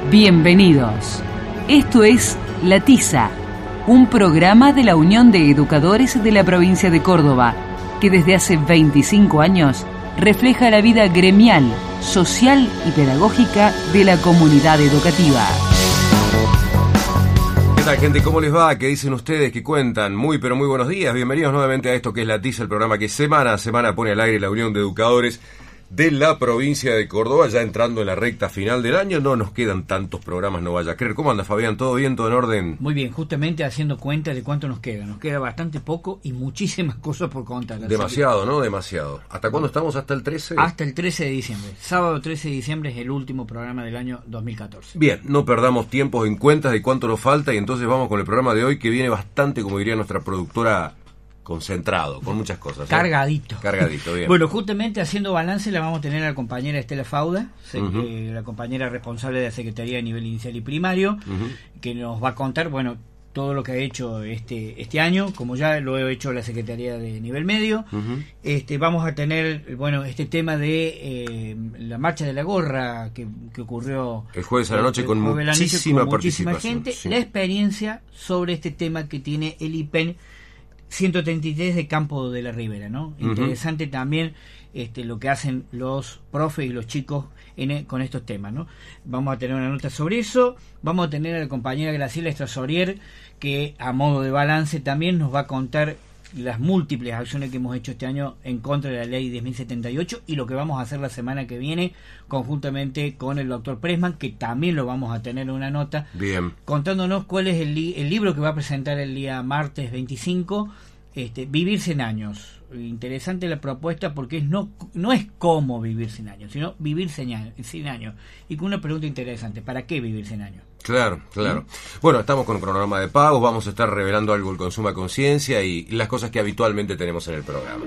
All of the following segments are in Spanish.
Bienvenidos. Esto es La Tiza, un programa de la Unión de Educadores de la provincia de Córdoba, que desde hace 25 años refleja la vida gremial, social y pedagógica de la comunidad educativa. ¿Qué tal, gente? ¿Cómo les va? ¿Qué dicen ustedes? ¿Qué cuentan? Muy buenos días. Bienvenidos nuevamente a esto que es La Tiza, el programa que semana a semana pone al aire la Unión de Educadores de la provincia de Córdoba, ya entrando en la recta final del año. No nos quedan tantos programas, no vaya a creer. ¿Cómo anda, Fabián? ¿Todo bien? ¿Todo en orden? Muy bien, justamente haciendo cuenta de cuánto nos queda. Nos queda bastante poco y muchísimas cosas por contar. Demasiado, ¿no? Demasiado. ¿Hasta cuándo estamos? ¿Hasta el 13? Hasta el 13 de diciembre. Sábado 13 de diciembre es el último programa del año 2014. Bien, no perdamos tiempo en cuentas de cuánto nos falta y entonces vamos con el programa de hoy, que viene bastante, como diría nuestra productora, concentrado, con muchas cosas. Cargadito, bien. Bueno, justamente haciendo balance la vamos a tener a la compañera Estela Fauda, la compañera responsable de la Secretaría de Nivel Inicial y Primario, que nos va a contar, bueno, todo lo que ha hecho este año, como ya lo he hecho la Secretaría de Nivel Medio. Vamos a tener, bueno, este tema de la marcha de la gorra que ocurrió el jueves a la noche con muchísima participación. Gente, sí. La experiencia sobre este tema que tiene el IPEN 133 de Campo de la Ribera, ¿no? Interesante también lo que hacen los profes y los chicos con estos temas, ¿no? Vamos a tener una nota sobre eso. Vamos a tener a la compañera Graciela Estrasorier, que a modo de balance también nos va a contar las múltiples acciones que hemos hecho este año en contra de la ley 10.078 y lo que vamos a hacer la semana que viene conjuntamente con el doctor Pressman, que también lo vamos a tener en una nota. Bien. Contándonos cuál es el libro que va a presentar el día martes 25, Vivir 100 años. Interesante la propuesta porque no es cómo vivir 100 años, sino vivir 100 años. Y con una pregunta interesante: ¿para qué vivir 100 años? Claro. Bueno, estamos con un cronograma de pagos, vamos a estar revelando algo del Consuma Conciencia y las cosas que habitualmente tenemos en el programa.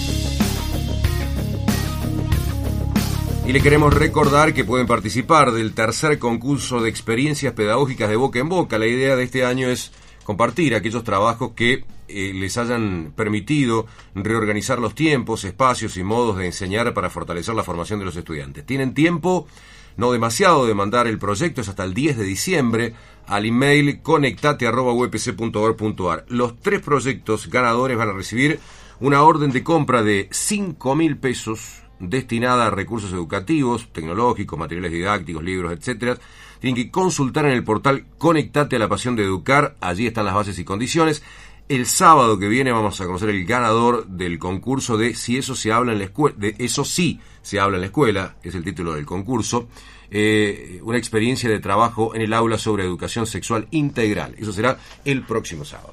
Y le queremos recordar que pueden participar del tercer concurso de experiencias pedagógicas de boca en boca. La idea de este año es compartir aquellos trabajos que les hayan permitido reorganizar los tiempos, espacios y modos de enseñar para fortalecer la formación de los estudiantes. Tienen tiempo, no demasiado, de mandar el proyecto, es hasta el 10 de diciembre, al email conectate@upc.org.ar. Los 3 proyectos ganadores van a recibir una orden de compra de 5.000 pesos destinada a recursos educativos, tecnológicos, materiales didácticos, libros, etcétera. Tienen que consultar en el portal Conectate a la Pasión de Educar, allí están las bases y condiciones. El sábado que viene vamos a conocer el ganador del concurso de Si eso se habla en la escuela, de Eso sí se habla en la escuela, es el título del concurso. Una experiencia de trabajo en el aula sobre educación sexual integral. Eso será el próximo sábado.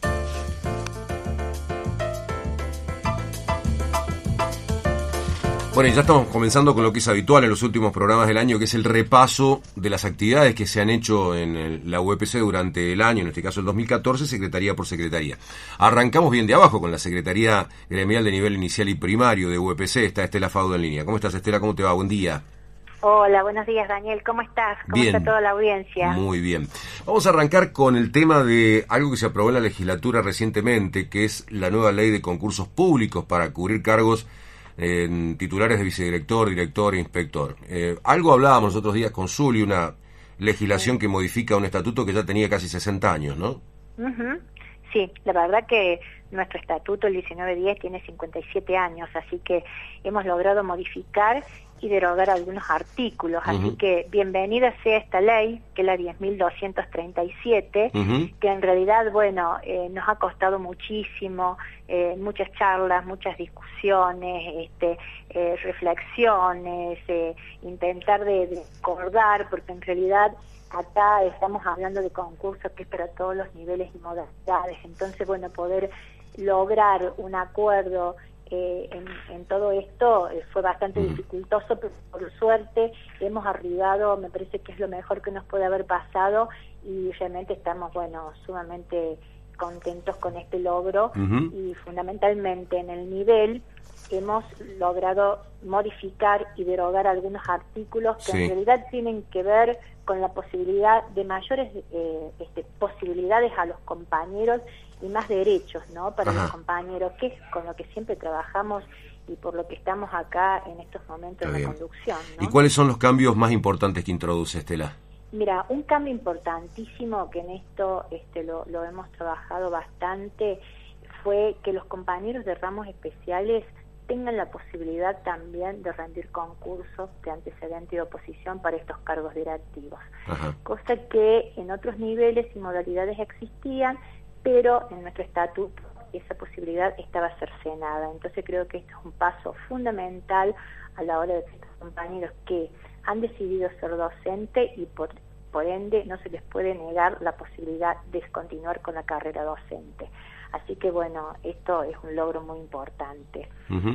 Bueno, y ya estamos comenzando con lo que es habitual en los últimos programas del año, que es el repaso de las actividades que se han hecho en la UPC durante el año, en este caso el 2014, secretaría por secretaría. Arrancamos bien de abajo con la Secretaría Gremial de Nivel Inicial y Primario de UPC. Está Estela Fauda en línea. ¿Cómo estás, Estela? ¿Cómo te va? Buen día. Hola, buenos días, Daniel. ¿Cómo estás? ¿Cómo bien, está toda la audiencia? Muy bien. Vamos a arrancar con el tema de algo que se aprobó en la legislatura recientemente, que es la nueva ley de concursos públicos para cubrir cargos en titulares de vicedirector, director e inspector. Algo hablábamos los otros días con Zuli, una legislación que modifica un estatuto que ya tenía casi 60 años, ¿no? Sí, la verdad que nuestro estatuto, el 1910, tiene 57 años, así que hemos logrado modificar y derogar algunos artículos, así que bienvenida sea esta ley, que es la 10.237, que en realidad, bueno, nos ha costado muchísimo, muchas charlas, muchas discusiones, reflexiones, intentar de acordar, porque en realidad acá estamos hablando de concursos que es para todos los niveles y modalidades, entonces, bueno, poder lograr un acuerdo en todo esto fue bastante dificultoso, pero por suerte hemos arribado, me parece que es lo mejor que nos puede haber pasado y realmente estamos, bueno, sumamente contentos con este logro y fundamentalmente en el nivel hemos logrado modificar y derogar algunos artículos que en realidad tienen que ver con la posibilidad de mayores posibilidades a los compañeros y más derechos, ¿no? Para los compañeros, que es con lo que siempre trabajamos y por lo que estamos acá en estos momentos en la conducción, ¿no? ¿Y cuáles son los cambios más importantes que introduce, Estela? Mira, un cambio importantísimo que en esto lo hemos trabajado bastante fue que los compañeros de ramos especiales tengan la posibilidad también de rendir concursos de antecedente y oposición para estos cargos directivos. Ajá. Cosa que en otros niveles y modalidades existían, pero en nuestro estatuto esa posibilidad estaba cercenada. Entonces creo que esto es un paso fundamental a la hora de que estos compañeros que han decidido ser docente y por ende no se les puede negar la posibilidad de continuar con la carrera docente. Así que bueno, esto es un logro muy importante.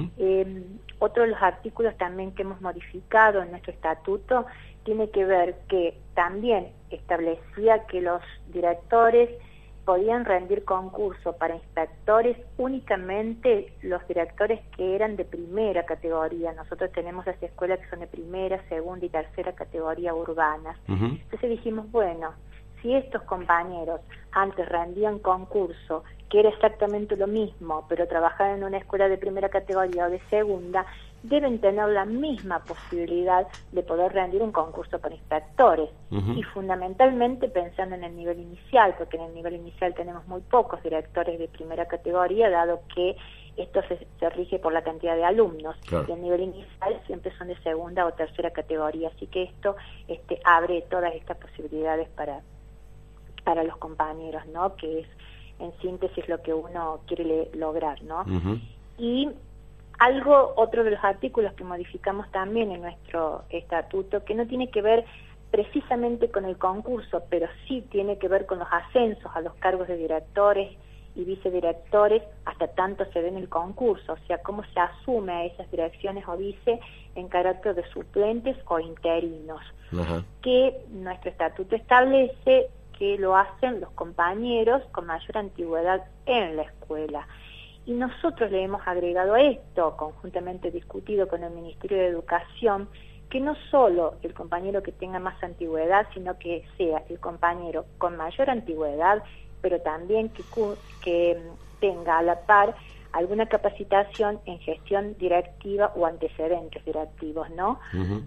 Otro de los artículos también que hemos modificado en nuestro estatuto tiene que ver que también establecía que los directores podían rendir concurso para inspectores únicamente los directores que eran de primera categoría. Nosotros tenemos las escuelas que son de primera, segunda y tercera categoría urbanas. Entonces dijimos, bueno, si estos compañeros antes rendían concurso, que era exactamente lo mismo, pero trabajaban en una escuela de primera categoría o de segunda, deben tener la misma posibilidad de poder rendir un concurso para inspectores. Y fundamentalmente pensando en el nivel inicial, porque en el nivel inicial tenemos muy pocos directores de primera categoría, dado que esto se rige por la cantidad de alumnos. Claro. Y el nivel inicial siempre son de segunda o tercera categoría, así que esto abre todas estas posibilidades para los compañeros, ¿no? Que es en síntesis lo que uno quiere lograr, ¿no? Y otro de los artículos que modificamos también en nuestro estatuto, que no tiene que ver precisamente con el concurso, pero sí tiene que ver con los ascensos a los cargos de directores y vicedirectores hasta tanto se den el concurso, o sea, cómo se asume a esas direcciones o vice en carácter de suplentes o interinos, que nuestro estatuto establece que lo hacen los compañeros con mayor antigüedad en la escuela. Y nosotros le hemos agregado a esto, conjuntamente discutido con el Ministerio de Educación, que no solo el compañero que tenga más antigüedad, sino que sea el compañero con mayor antigüedad, pero también que tenga a la par alguna capacitación en gestión directiva o antecedentes directivos, ¿no?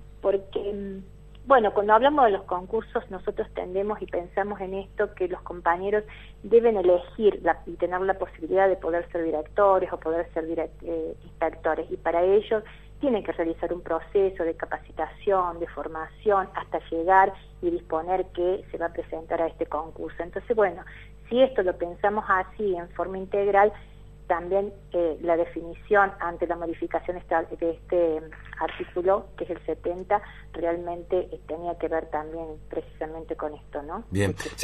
Porque bueno, cuando hablamos de los concursos, nosotros tendemos y pensamos en esto, que los compañeros deben elegir y tener la posibilidad de poder ser directores o poder ser inspectores, y para ello tienen que realizar un proceso de capacitación, de formación, hasta llegar y disponer que se va a presentar a este concurso. Entonces, bueno, si esto lo pensamos así, en forma integral, también la definición ante la modificación de este artículo, que es el 70, realmente tenía que ver también precisamente con esto, ¿no? Bien, se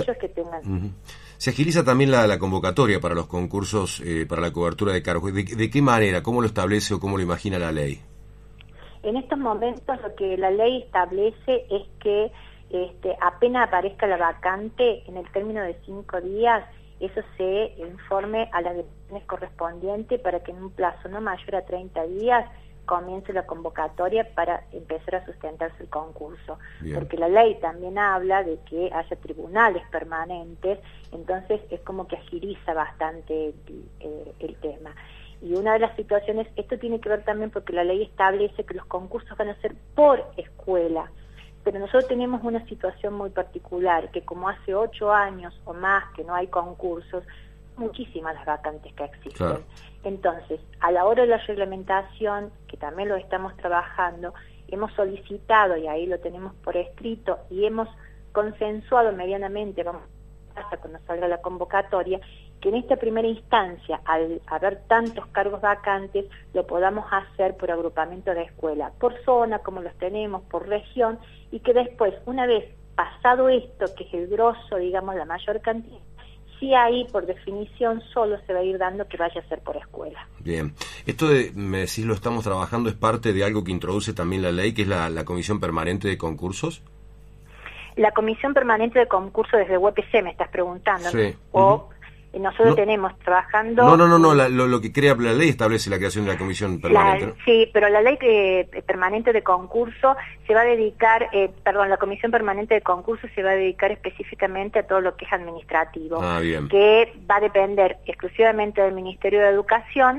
agiliza también la convocatoria para los concursos para la cobertura de cargos. ¿De qué manera? ¿Cómo lo establece o cómo lo imagina la ley? En estos momentos lo que la ley establece es que apenas aparezca la vacante, en el término de 5 días, eso se informe a las direcciones correspondientes para que en un plazo no mayor a 30 días comience la convocatoria para empezar a sustentarse el concurso. Bien. Porque la ley también habla de que haya tribunales permanentes, entonces es como que agiliza bastante el tema. Y una de las situaciones, esto tiene que ver también porque la ley establece que los concursos van a ser por escuela, pero nosotros tenemos una situación muy particular, que como hace 8 años o más que no hay concursos, muchísimas las vacantes que existen. Claro. Entonces, a la hora de la reglamentación, que también lo estamos trabajando, hemos solicitado, y ahí lo tenemos por escrito, y hemos consensuado medianamente, hasta cuando salga la convocatoria, que en esta primera instancia, al haber tantos cargos vacantes, lo podamos hacer por agrupamiento de escuela, por zona, como los tenemos, por región, y que después, una vez pasado esto, que es el grosso, digamos, la mayor cantidad, sí ahí, por definición, solo se va a ir dando que vaya a ser por escuela. Bien. Esto me decís, lo estamos trabajando, es parte de algo que introduce también la ley, que es la Comisión Permanente de Concursos. La Comisión Permanente de Concursos desde UPC, me estás preguntando, sí. ¿no? Nosotros tenemos trabajando... No, lo que crea la ley establece la creación de la comisión permanente, ¿no? Sí, pero la ley permanente de concurso se va a dedicar, la comisión permanente de concurso se va a dedicar específicamente a todo lo que es administrativo, bien. Que va a depender exclusivamente del Ministerio de Educación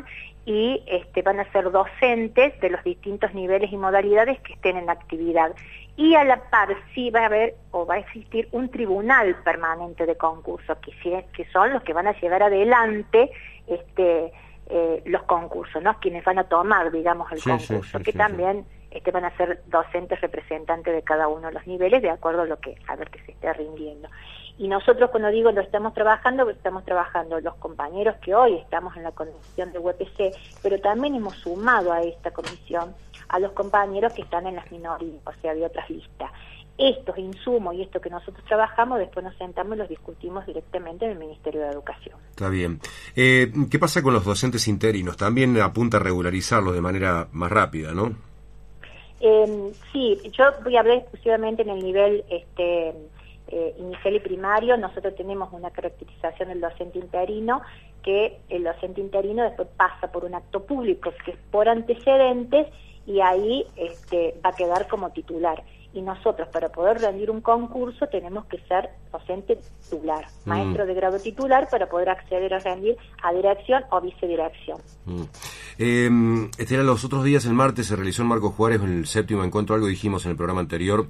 y van a ser docentes de los distintos niveles y modalidades que estén en actividad. Y a la par sí va a haber o va a existir un tribunal permanente de concursos, que son los que van a llevar adelante los concursos, ¿no? Quienes van a tomar, digamos, el concurso, que también van a ser docentes representantes de cada uno de los niveles, de acuerdo a ver que se esté rindiendo. Y nosotros, cuando digo lo estamos trabajando los compañeros que hoy estamos en la comisión de UPC, pero también hemos sumado a esta comisión a los compañeros que están en las minorías, o sea, de otras listas. Estos insumos y esto que nosotros trabajamos, después nos sentamos y los discutimos directamente en el Ministerio de Educación. Está bien. ¿Qué pasa con los docentes interinos? También apunta a regularizarlos de manera más rápida, ¿no? Sí, yo voy a hablar exclusivamente en el nivel inicial y primario. Nosotros tenemos una caracterización del docente interino, que el docente interino después pasa por un acto público, que es por antecedentes, y ahí va a quedar como titular. Y nosotros, para poder rendir un concurso, tenemos que ser docente titular, maestro de grado titular, para poder acceder a rendir a dirección o vicedirección. Los otros días, el martes, se realizó en Marcos Juárez el 7º encuentro, algo dijimos en el programa anterior,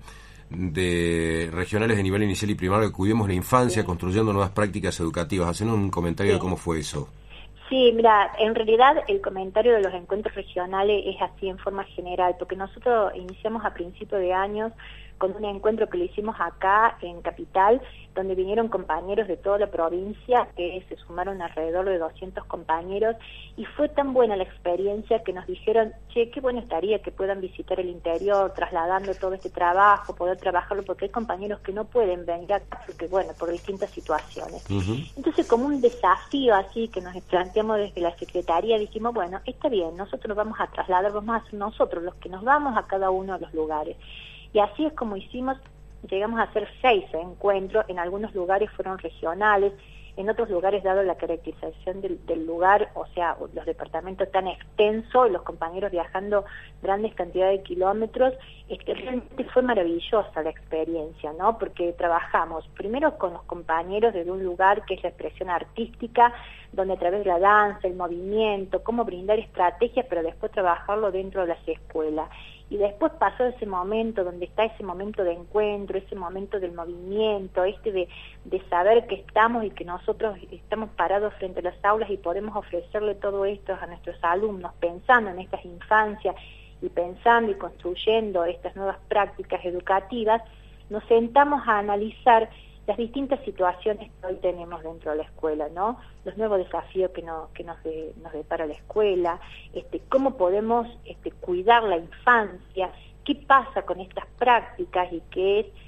de regionales de nivel inicial y primario, que cuidemos la infancia, construyendo nuevas prácticas educativas. Hacenos un comentario de cómo fue eso. Sí, mira, en realidad el comentario de los encuentros regionales es así en forma general, porque nosotros iniciamos a principios de años con un encuentro que lo hicimos acá en Capital, donde vinieron compañeros de toda la provincia, que se sumaron alrededor de 200 compañeros, y fue tan buena la experiencia que nos dijeron, che, qué bueno estaría que puedan visitar el interior, trasladando todo este trabajo, poder trabajarlo, porque hay compañeros que no pueden venir acá, porque bueno, por distintas situaciones. Entonces, como un desafío así que nos planteamos desde la Secretaría, dijimos, bueno, está bien, nosotros nos vamos a trasladar, vamos a ser nosotros los que nos vamos a cada uno de los lugares. Y así es como hicimos, llegamos a hacer 6 encuentros, en algunos lugares fueron regionales, en otros lugares, dado la caracterización del lugar, o sea, los departamentos tan extensos, los compañeros viajando grandes cantidades de kilómetros, realmente fue maravillosa la experiencia, ¿no? Porque trabajamos primero con los compañeros desde un lugar que es la expresión artística, donde a través de la danza, el movimiento, cómo brindar estrategias, pero después trabajarlo dentro de las escuelas. Y después pasó ese momento donde está ese momento de encuentro, ese momento del movimiento, de saber que estamos y que nosotros estamos parados frente a las aulas y podemos ofrecerle todo esto a nuestros alumnos, pensando en estas infancias y pensando y construyendo estas nuevas prácticas educativas. Nos sentamos a analizar las distintas situaciones que hoy tenemos dentro de la escuela, ¿no? Los nuevos desafíos que nos depara la escuela, cómo podemos cuidar la infancia, qué pasa con estas prácticas y qué es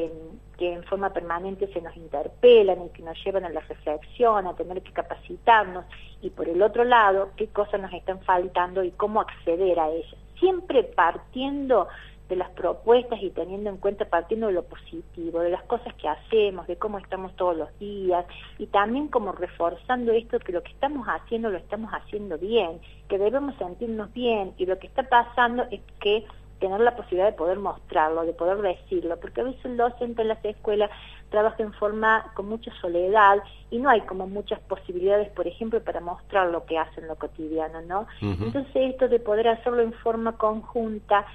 que en forma permanente se nos interpelan y que nos llevan a la reflexión, a tener que capacitarnos, y por el otro lado, qué cosas nos están faltando y cómo acceder a ellas. Siempre partiendo de las propuestas y teniendo en cuenta, partiendo de lo positivo, de las cosas que hacemos, de cómo estamos todos los días, y también como reforzando esto, que lo que estamos haciendo lo estamos haciendo bien, que debemos sentirnos bien, y lo que está pasando es que tener la posibilidad de poder mostrarlo, de poder decirlo, porque a veces el docente en las escuelas trabaja en forma con mucha soledad y no hay como muchas posibilidades, por ejemplo, para mostrar lo que hace en lo cotidiano, ¿no? Entonces esto de poder hacerlo en forma conjunta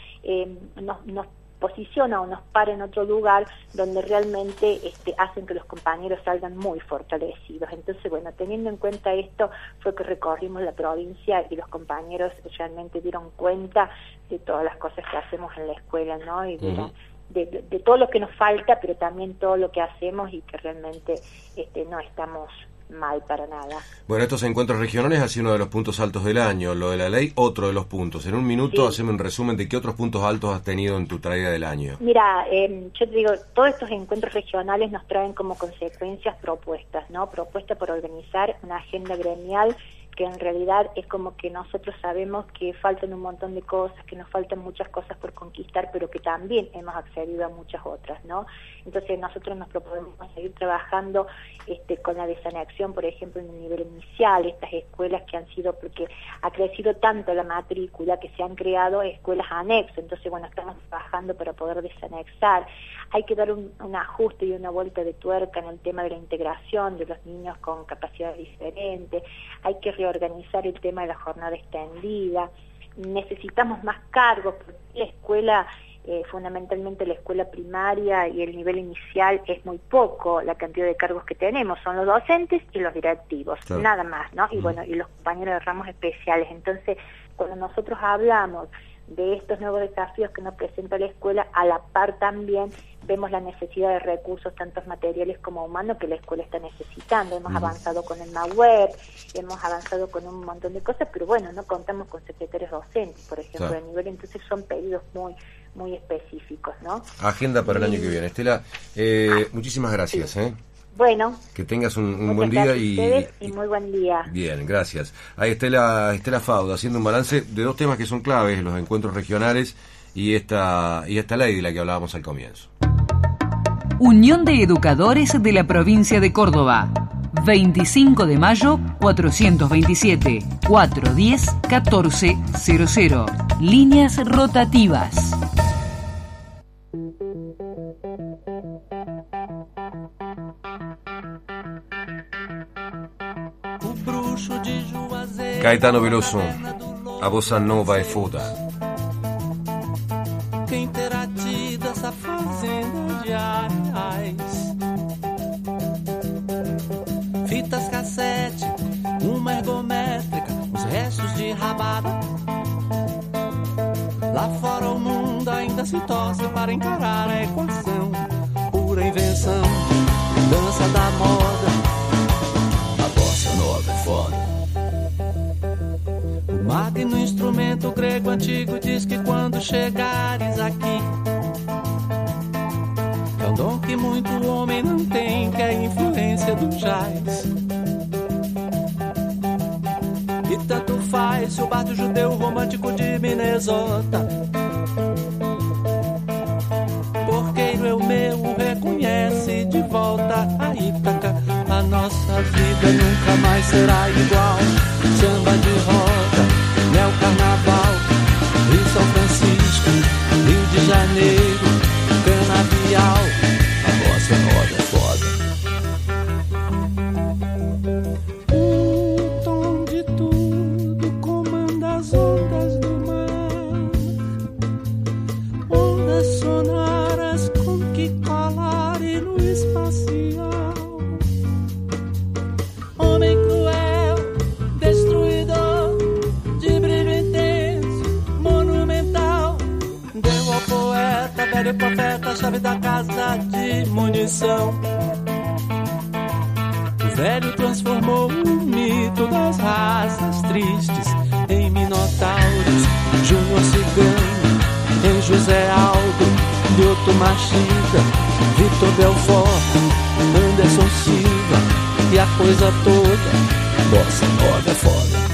nos posiciona o nos para en otro lugar donde realmente hacen que los compañeros salgan muy fortalecidos. Entonces, bueno, teniendo en cuenta esto, fue que recorrimos la provincia y los compañeros realmente dieron cuenta de todas las cosas que hacemos en la escuela, ¿no? Y de todo lo que nos falta, pero también todo lo que hacemos y que realmente no estamos mal para nada. Bueno, estos encuentros regionales ha sido uno de los puntos altos del año, lo de la ley, otro de los puntos. En un minuto, haceme un resumen de qué otros puntos altos has tenido en tu tarea del año. Mira, yo te digo, todos estos encuentros regionales nos traen como consecuencias propuestas, ¿no? Propuestas por organizar una agenda gremial, que en realidad es como que nosotros sabemos que faltan un montón de cosas, que nos faltan muchas cosas por conquistar, pero que también hemos accedido a muchas otras, ¿no? Entonces nosotros nos proponemos seguir trabajando con la desanexión, por ejemplo, en el nivel inicial, estas escuelas que han sido, porque ha crecido tanto la matrícula que se han creado escuelas anexas, entonces bueno, estamos trabajando para poder desanexar. Hay que dar un ajuste y una vuelta de tuerca en el tema de la integración de los niños con capacidades diferentes, hay que reorganizar el tema de la jornada extendida, necesitamos más cargos, porque la escuela, fundamentalmente la escuela primaria y el nivel inicial, es muy poco la cantidad de cargos que tenemos, son los docentes y los directivos, claro, nada más, ¿no? Y bueno, y los compañeros de ramos especiales. Entonces, cuando nosotros hablamos de estos nuevos desafíos que nos presenta la escuela, a la par también vemos la necesidad de recursos, tanto materiales como humanos, que la escuela está necesitando. Hemos avanzado con el MAWeb, hemos avanzado con un montón de cosas, pero bueno, no contamos con secretarios docentes, por ejemplo, claro, de nivel, entonces son pedidos muy específicos, ¿no? Agenda para el año que viene. Estela, muchísimas gracias. Sí. Bueno, que tengas un buen día y muy buen día. Bien, gracias. Ahí Estela Fauda haciendo un balance de dos temas que son claves, los encuentros regionales y esta ley de la que hablábamos al comienzo. Unión de Educadores de la Provincia de Córdoba. 25 de mayo 427 410 1400. Líneas rotativas. Caetano Veloso, a bossa nova é foda. Quem terá tido essa fazenda de areais? Fitas cassete, uma ergométrica, os restos de rabada. Lá fora o mundo ainda se torce para encarar a equação. Pura invenção, dança da moda. A bossa nova é foda. O magno instrumento grego antigo diz que quando chegares aqui, é um dom que muito homem não tem, que é a influência do jazz. E tanto faz se o bardo judeu romântico de Minnesota, porqueiro é o meu, reconhece de volta a Ítaca. A nossa vida nunca mais será igual. Samba de roda, neo carnaval, Rio São Francisco, Rio de Janeiro, canavial. A bossa nova é foda. Um tom de tudo comanda as ondas do mar, ondas sonoras com que colar e no espacial. Homem cruel, destruidor, de brilho intenso, monumental, deu ao poeta, velho profeta, a chave da casa de munição. O velho transformou o mito das raças tristes em minotauros, Júnior Cigano, em José Aldo, Lyoto Machida, Vitor Belfort, Anderson Silva e a coisa toda. Bossa nova é foda.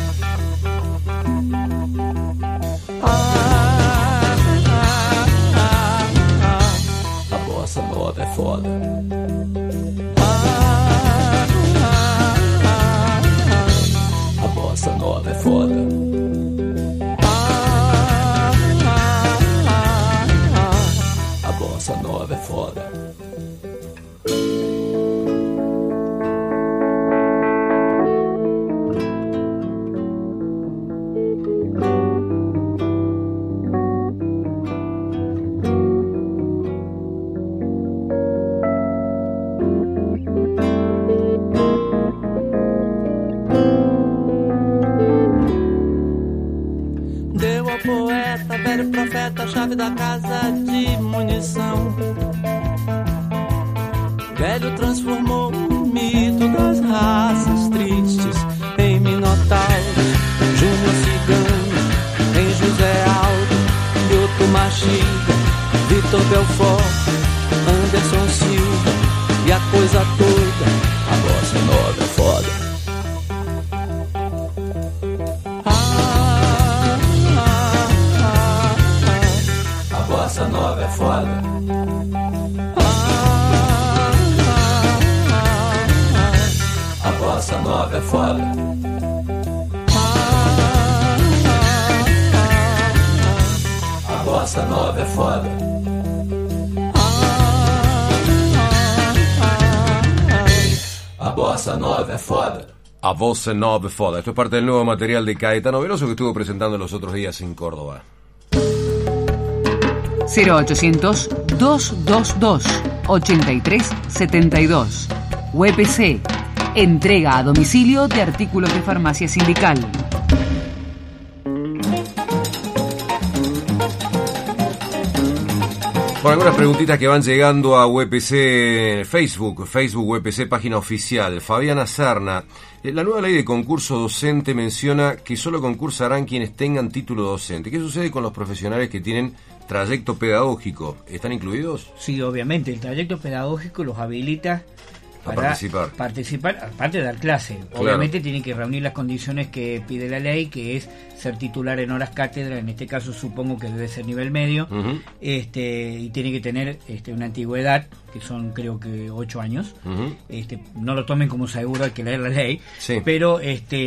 A bossa nova é foda. A bossa nova é foda. A bossa nova é foda. Chave da casa de munição. Velho transformou o mito das raças tristes em minotauros, Júnior Cigano, em José Aldo, Lyoto Machida, Vitor Belfort, Anderson Silva e a coisa toda. A bossa nova é foda. A bossa nova é foda. A bossa nova é foda. A bossa nova é foda. A bossa nova é foda. A Voce Nove Foda. Esto es parte del nuevo material de Caetano Veloso que estuvo presentando los otros días en Córdoba. 0800-222-8372. UPC. Entrega a domicilio de artículos de farmacia sindical. Bueno, algunas preguntitas que van llegando a UPC Facebook UPC, página oficial. Fabiana Serna, la nueva ley de concurso docente menciona que solo concursarán quienes tengan título docente. ¿Qué sucede con los profesionales que tienen trayecto pedagógico? ¿Están incluidos? Sí, obviamente, el trayecto pedagógico los habilita para participar, aparte de dar clase. Claro. Obviamente tienen que reunir las condiciones que pide la ley, que es ser titular en horas cátedra, en este caso supongo que debe ser nivel medio, Uh-huh. y tiene que tener una antigüedad, que son creo que 8 años. Uh-huh. No lo tomen como seguro, hay que leer la ley, Sí. pero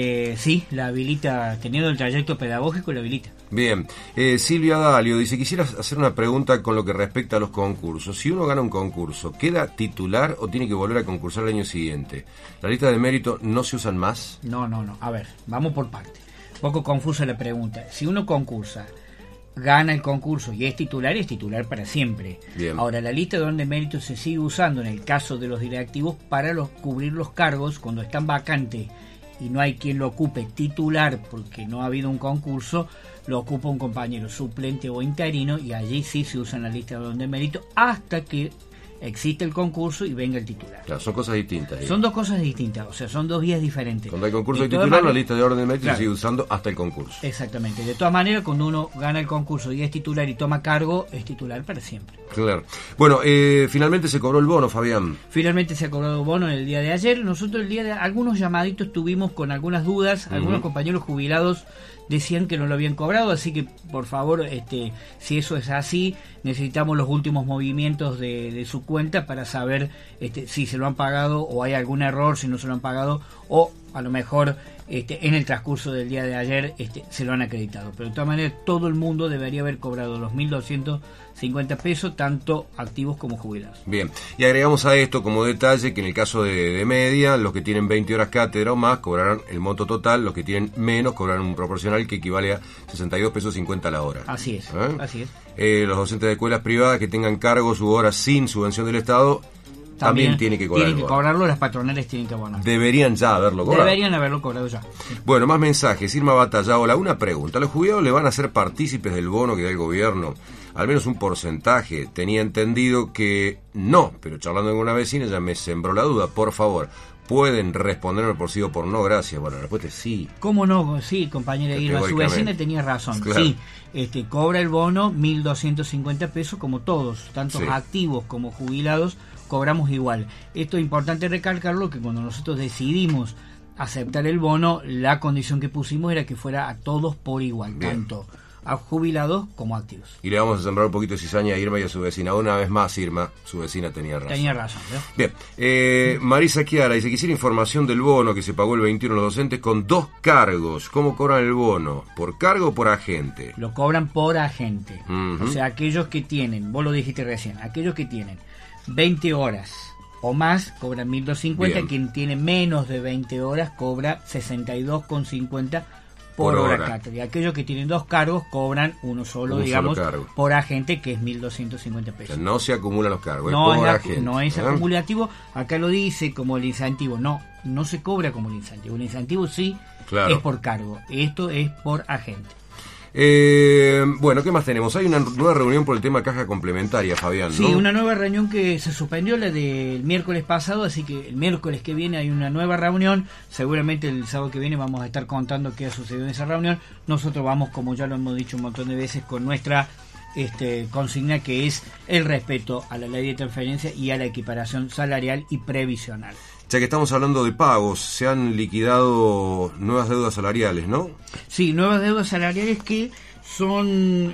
sí, la habilita, teniendo el trayecto pedagógico, la habilita. Bien, Silvia Dalio dice, quisiera hacer una pregunta con lo que respecta a los concursos. Si uno gana un concurso, ¿queda titular o tiene que volver a concursar el año siguiente? ¿La lista de mérito no se usan más? No. A ver, vamos por parte. Un poco confusa la pregunta. Si uno concursa, gana el concurso y es titular para siempre. Bien. Ahora, la lista de orden de mérito se sigue usando en el caso de los directivos para cubrir los cargos cuando están vacantes y no hay quien lo ocupe titular porque no ha habido un concurso, lo ocupa un compañero suplente o interino y allí sí se usa en la lista de orden de mérito hasta que existe el concurso y venga el titular. Claro, son cosas distintas. Son dos cosas distintas, o sea, son dos vías diferentes. Cuando hay concurso De de todas titular, la maneras- lista de orden de mérito Claro. se sigue usando hasta el concurso. Exactamente. De todas maneras, cuando uno gana el concurso y es titular y toma cargo, es titular para siempre. Claro. Bueno, finalmente se cobró el bono, Fabián. Finalmente se ha cobrado bono en el día de ayer. Nosotros algunos llamaditos tuvimos con algunas dudas. Algunos compañeros jubilados decían que no lo habían cobrado, así que por favor, si eso es así, necesitamos los últimos movimientos de su cuenta para saber si se lo han pagado o hay algún error, si no se lo han pagado o a lo mejor en el transcurso del día de ayer se lo han acreditado. Pero de todas maneras todo el mundo debería haber cobrado los 1.250 pesos, tanto activos como jubilados. Bien, y agregamos a esto como detalle que en el caso de media, los que tienen 20 horas cátedra o más cobrarán el monto total, los que tienen menos cobrarán un proporcional que equivale a 62 pesos 50 la hora. Así es, ¿Eh? así es. Los docentes de escuelas privadas que tengan cargos u horas sin subvención del Estado también tienen que cobrar. Tienen que cobrarlo, las patronales tienen que abonar. Deberían ya haberlo cobrado. Deberían haberlo cobrado ya. Bueno, más mensajes. Irma Batalla, hola, una pregunta. ¿Los jubilados le van a ser partícipes del bono que da el gobierno? Al menos un porcentaje. Tenía entendido que no, pero charlando con una vecina ya me sembró la duda. Por favor, ¿pueden responderme por sí o por no? Gracias. Bueno, la respuesta es sí. ¿Cómo no? Sí, compañera Irma, su vecina tenía razón. Claro. Sí, cobra el bono 1.250 pesos como todos, tanto Sí. activos como jubilados, cobramos igual. Esto es importante recalcarlo, que cuando nosotros decidimos aceptar el bono, la condición que pusimos era que fuera a todos por igual, Bien. tanto a jubilados como activos. Y le vamos a sembrar un poquito de cizaña a Irma y a su vecina. Una vez más, Irma, su vecina tenía razón. Tenía razón, ¿no? Bien, Marisa Chiara dice, quisiera información del bono que se pagó el 21 a los docentes con 2 cargos. ¿Cómo cobran el bono? ¿Por cargo o por agente? Lo cobran por agente. Ujú. O sea, aquellos que tienen, vos lo dijiste recién, aquellos que tienen 20 horas o más cobran 1.250, Bien. quien tiene menos de 20 horas cobra 62,50 por Por hora hora. cátedra. Y aquellos que tienen 2 cargos cobran uno solo, Un digamos, solo cargo. por agente, que es 1.250 O pesos. sea, no se acumulan los cargos, No es por es, agente. no es ¿eh? acumulativo, acá lo dice como el incentivo, no se cobra como el incentivo. El incentivo sí Claro. es por cargo, esto es por agente. Bueno, ¿qué más tenemos? Hay una nueva reunión por el tema caja complementaria, Fabián, ¿no? Sí, una nueva reunión que se suspendió, la del miércoles pasado, así que el miércoles que viene hay una nueva reunión. Seguramente el sábado que viene vamos a estar contando qué ha sucedido en esa reunión. Nosotros vamos, como ya lo hemos dicho un montón de veces, con nuestra consigna, que es el respeto a la ley de transferencia y a la equiparación salarial y previsional. Ya que estamos hablando de pagos, se han liquidado nuevas deudas salariales, ¿no? Sí, nuevas deudas salariales que son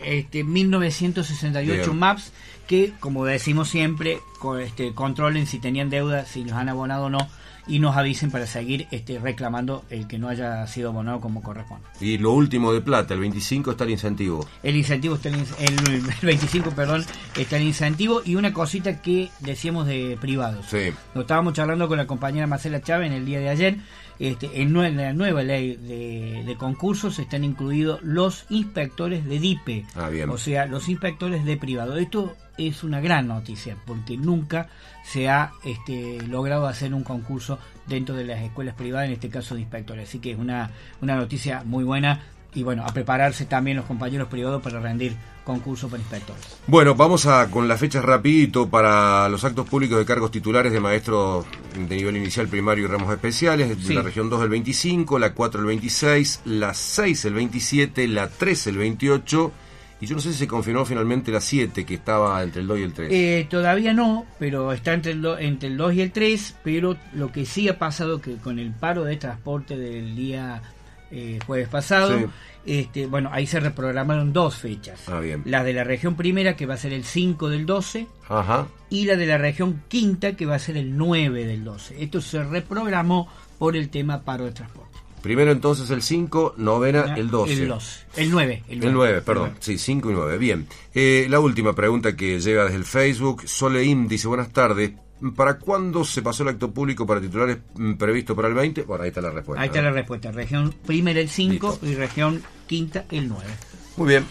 1968 Bien. MAPS, que, como decimos siempre, controlen si tenían deuda, si los han abonado o no, y nos avisen para seguir reclamando el que no haya sido abonado como corresponde. Y lo último de plata, el 25 está el incentivo. El incentivo está el 25, perdón, está el incentivo. Y una cosita que decíamos de privados. Sí. Lo estábamos charlando con la compañera Marcela Chávez en el día de ayer. en la nueva ley de concursos están incluidos los inspectores de DIPE, o sea, los inspectores de privado. Esto es una gran noticia porque nunca se ha logrado hacer un concurso dentro de las escuelas privadas, en este caso de inspectores, así que es una noticia muy buena. Y bueno, a prepararse también los compañeros privados para rendir concurso para inspectores. Bueno, vamos con las fechas rapidito para los actos públicos de cargos titulares de maestros de nivel inicial, primario y ramos especiales. Sí. La región 2 el 25, la 4 el 26, la 6 el 27, la 3 el 28... Y yo no sé si se confirmó finalmente la 7, que estaba entre el 2 y el 3. Todavía no, pero está entre el 2 y el 3, pero lo que sí ha pasado que con el paro de transporte del día jueves pasado, sí. Bueno, ahí se reprogramaron 2 fechas. Bien. La de la región primera, que va a ser el 5 del 12, ajá, y la de la región quinta, que va a ser el 9 del 12. Esto se reprogramó por el tema paro de transporte. Primero entonces el 5, novena el 12. El 9. El 9, perdón. Sí, 5 y 9. Bien. La última pregunta que llega desde el Facebook. Soleim dice, buenas tardes. ¿Para cuándo se pasó el acto público para titulares previsto para el 20? Bueno, ahí está la respuesta. Ahí está la respuesta. Región primera el 5 y región quinta el 9. Muy bien.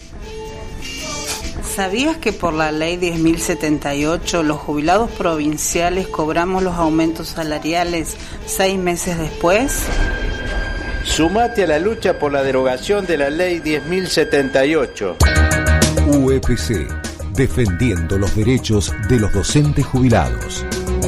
¿Sabías que por la ley 10.078 los jubilados provinciales cobramos los aumentos salariales 6 meses después? Sumate a la lucha por la derogación de la ley 10.078. UPC, defendiendo los derechos de los docentes jubilados.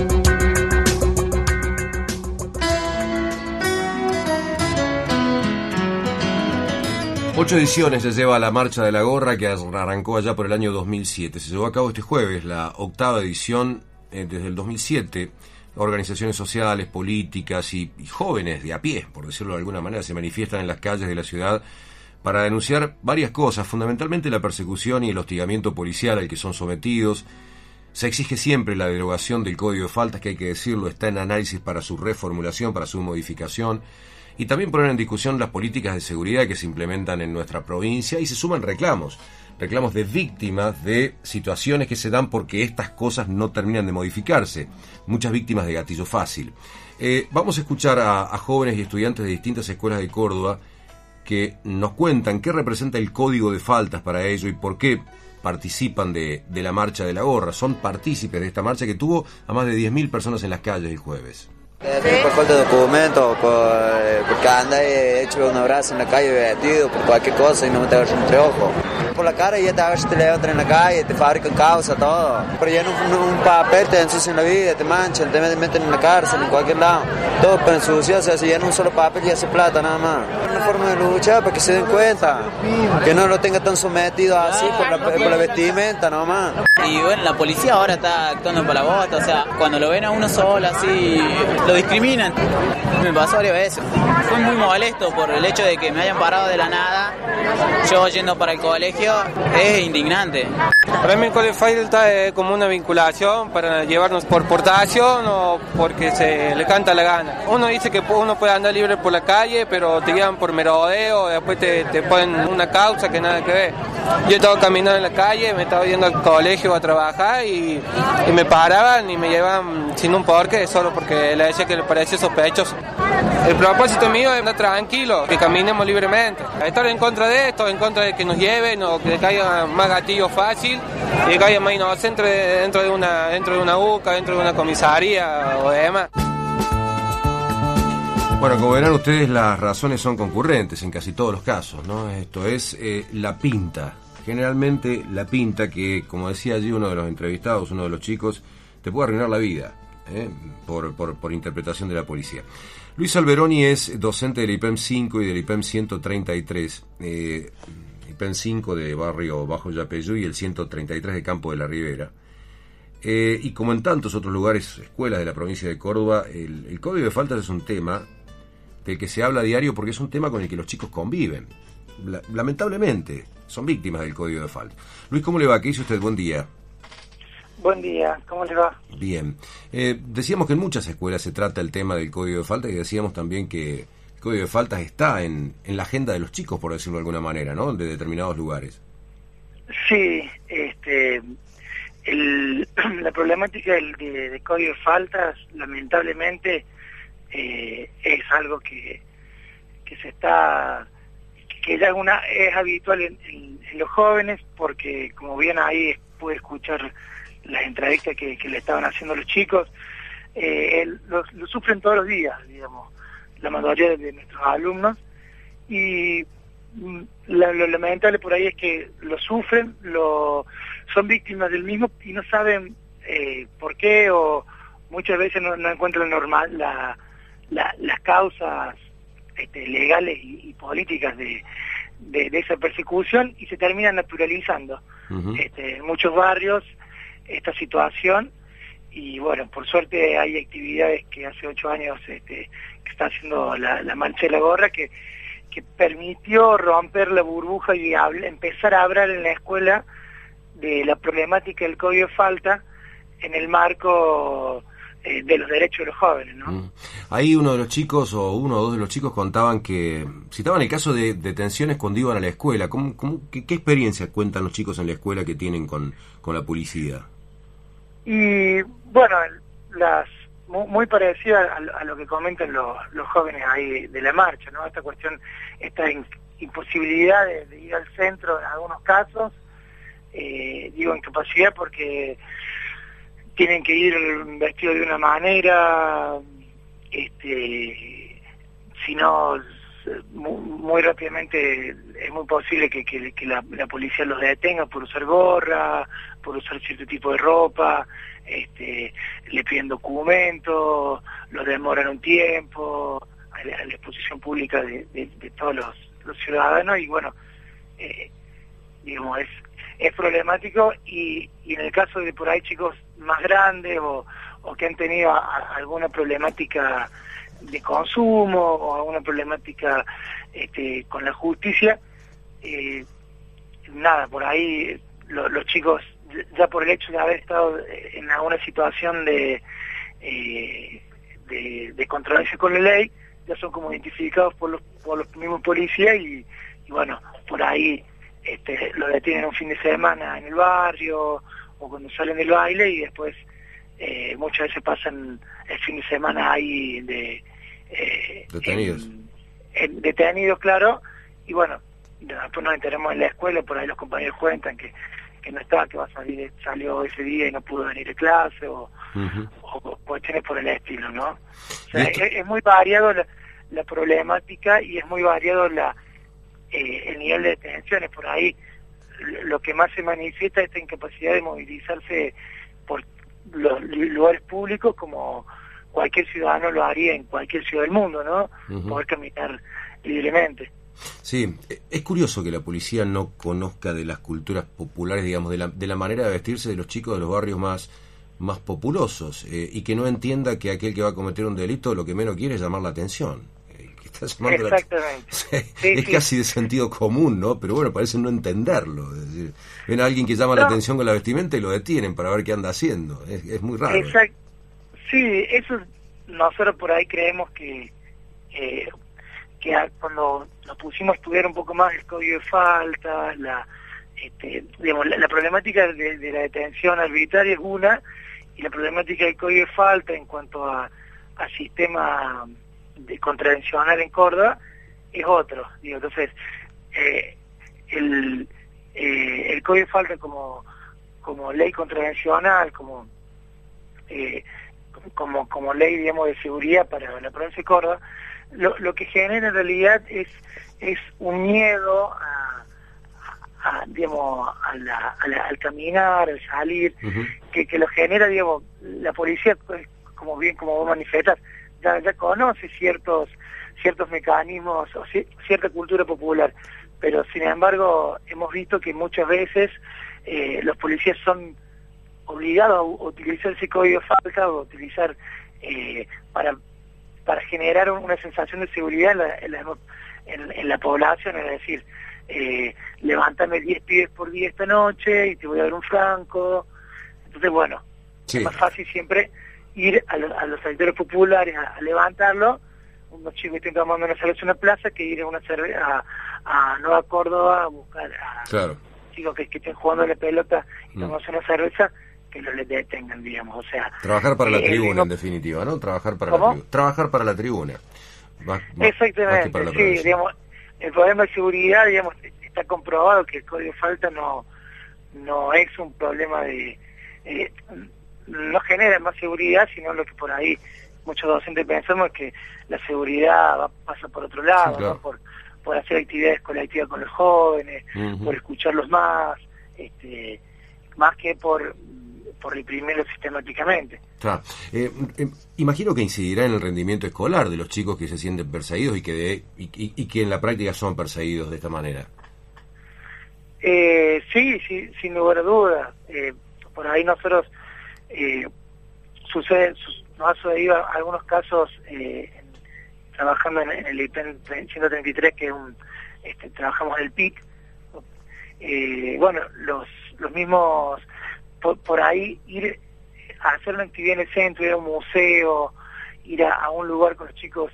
Ocho ediciones se lleva la Marcha de la Gorra, que arrancó allá por el año 2007. Se llevó a cabo este jueves la 8ª edición desde el 2007. Organizaciones sociales, políticas y jóvenes de a pie, por decirlo de alguna manera, se manifiestan en las calles de la ciudad para denunciar varias cosas, fundamentalmente la persecución y el hostigamiento policial al que son sometidos. Se exige siempre la derogación del Código de Faltas, que hay que decirlo, está en análisis para su reformulación, para su modificación, y también poner en discusión las políticas de seguridad que se implementan en nuestra provincia, y se suman reclamos de víctimas de situaciones que se dan porque estas cosas no terminan de modificarse, muchas víctimas de gatillo fácil. Vamos a escuchar a jóvenes y estudiantes de distintas escuelas de Córdoba que nos cuentan qué representa el Código de Faltas para ellos y por qué participan de la Marcha de la Gorra. Son partícipes de esta marcha que tuvo a más de 10.000 personas en las calles el jueves. Por falta de documentos, porque anda hecho un abrazo en la calle vestido por cualquier cosa y no me te agarras entre ojos. Por la cara y ya te agarras, te levantan en la calle, te fabrican causa, todo. Pero ya un papel te ensucian la vida, te manchan, te meten en la cárcel, en cualquier lado. Todo para ensuciarse, si ya en un solo papel y hace plata nada más. Una forma de luchar para que se den cuenta, que no lo tenga tan sometido así por la vestimenta nada más. Y bueno, la policía ahora está actuando para la bota, o sea, cuando lo ven a uno solo así, lo discriminan. Me pasó varias veces. Fue muy molesto por el hecho de que me hayan parado de la nada, yo yendo para el colegio, es indignante. Para mí el Código de Faltas es como una vinculación para llevarnos por portación o porque se le canta la gana. Uno dice que uno puede andar libre por la calle, pero te llevan por merodeo, después te ponen una causa que nada que ver. Yo estaba caminando en la calle, me estaba yendo al colegio a trabajar y me paraban y me llevaban sin un porqué, solo porque le decía que le parecía sospechoso. El propósito mío es andar tranquilo, que caminemos libremente. Estar en contra de esto, en contra de que nos lleven o que haya más gatillo fácil y que haya más inocente dentro de una UCA, dentro de una comisaría o demás. Bueno, como verán ustedes, las razones son concurrentes en casi todos los casos, ¿no? Esto es la pinta. Generalmente la pinta que, como decía allí uno de los entrevistados, uno de los chicos, te puede arruinar la vida, por interpretación de la policía. Luis Alberoni es docente del IPEM 5 y del IPEM 133. IPEM 5 de Barrio Bajo Yapeyú y el 133 de Campo de la Ribera. Y como en tantos otros lugares, escuelas de la provincia de Córdoba, el Código de Faltas es un tema del que se habla a diario porque es un tema con el que los chicos conviven. Lamentablemente, son víctimas del Código de Faltas. Luis, ¿cómo le va? ¿Qué dice usted? Buen día. Buen día, ¿cómo le va? Bien. Decíamos que en muchas escuelas se trata el tema del Código de Faltas y decíamos también que el Código de Faltas está en la agenda de los chicos, por decirlo de alguna manera, ¿no? De determinados lugares. Sí, la problemática de Código de Faltas, lamentablemente, es algo que se está, que ya es habitual en los jóvenes, porque como bien ahí pude escuchar las entrevistas que le estaban haciendo los chicos, lo sufren todos los días, digamos, la mayoría de nuestros alumnos, y lo lamentable por ahí es que lo sufren, son víctimas del mismo y no saben por qué, o muchas veces no encuentran normal las causas legales y políticas de esa persecución, y se termina naturalizando en muchos barrios esta situación. Y bueno, por suerte hay actividades que hace 8 años que está haciendo la Marcha de la Gorra, que permitió romper la burbuja y empezar a hablar en la escuela de la problemática del código de falta en el marco de los derechos de los jóvenes, ¿no? Ahí uno de los chicos, o uno o dos de los chicos, contaban que citaban el caso de detenciones cuando iban a la escuela. ¿Qué experiencias cuentan los chicos en la escuela que tienen con la policía? Y bueno, muy parecida a lo que comentan los jóvenes ahí de la marcha, ¿no? Esta cuestión, esta imposibilidad de ir al centro en algunos casos, digo incapacidad porque tienen que ir vestidos de una manera, si no, muy rápidamente es muy posible que la policía los detenga por usar gorra, por usar cierto tipo de ropa, le piden documentos, los demoran un tiempo a la exposición pública de todos los ciudadanos, y bueno, digamos, es problemático, y en el caso de por ahí chicos más grandes o que han tenido alguna problemática de consumo o alguna problemática con la justicia, nada, por ahí los chicos, ya por el hecho de haber estado en alguna situación de controversia con la ley, ya son como identificados por los mismos policías, y bueno, por ahí lo detienen un fin de semana en el barrio o cuando salen del baile, y después muchas veces pasan el fin de semana ahí detenidos. Detenidos, claro, y bueno, después nos enteramos en la escuela, por ahí los compañeros cuentan que no estaba, que salió ese día y no pudo venir a clase, o cuestiones por el estilo, ¿no? O sea, es muy variado la problemática, y es muy variado el nivel de detenciones. Por ahí lo que más se manifiesta es esta incapacidad de movilizarse por los lugares públicos como cualquier ciudadano lo haría en cualquier ciudad del mundo, ¿no? Poder caminar libremente. Sí, es curioso que la policía no conozca de las culturas populares, digamos, de la manera de vestirse de los chicos de los barrios más populosos, y que no entienda que aquel que va a cometer un delito lo que menos quiere es llamar la atención. Exactamente. Es casi de sentido común, ¿no? Pero bueno, parecen no entenderlo. Es decir, ven a alguien que llama la atención con la vestimenta y lo detienen para ver qué anda haciendo. Es muy raro. Exacto. Sí, eso nosotros por ahí creemos que cuando nos pusimos a estudiar un poco más el código de faltas, digamos, la problemática de la detención arbitraria es una, y la problemática del código de falta en cuanto a sistema de contravencional en Córdoba es otro, digo. Entonces el código de falta como ley contravencional, como ley, digamos, de seguridad para la provincia de Córdoba, lo que genera en realidad es un miedo digamos, al caminar, al salir, que lo genera, digamos, la policía, pues, como vos manifestas, ya conoce ciertos mecanismos o cierta cultura popular, pero sin embargo hemos visto que muchas veces los policías son obligados a utilizar ese código de falta, o utilizar para generar una sensación de seguridad en la población, es decir, levántame 10 pibes por día esta noche y te voy a dar un franco. Entonces, bueno, es más fácil siempre ir a los sectores populares a levantarlo, unos chicos que estén tomando una cerveza en una plaza, que ir a Nueva Córdoba a buscar a chicos que estén jugando a la pelota y tomarse una cerveza, que los detengan, digamos, o sea... Trabajar para la tribuna, en definitiva, ¿no? Trabajar para la tribuna. Exactamente, más sí, digamos, el problema de seguridad, digamos, está comprobado que el código de falta no es un problema de... no genera más seguridad, sino lo que por ahí muchos docentes pensamos es que la seguridad pasa por otro lado, sí, claro, ¿no? Por hacer actividades colectivas con los jóvenes, por escucharlos más, más que por reprimirlos sistemáticamente. Claro. Imagino que incidirá en el rendimiento escolar de los chicos que se sienten perseguidos y que en la práctica son perseguidos de esta manera. Sí, sin lugar a dudas. Por ahí nosotros nos ha sucedido algunos casos trabajando en el IPEN 133, que es trabajamos en el PIC. Bueno, los mismos por ahí ir a hacer una actividad en el centro, ir a un museo, ir a un lugar con los chicos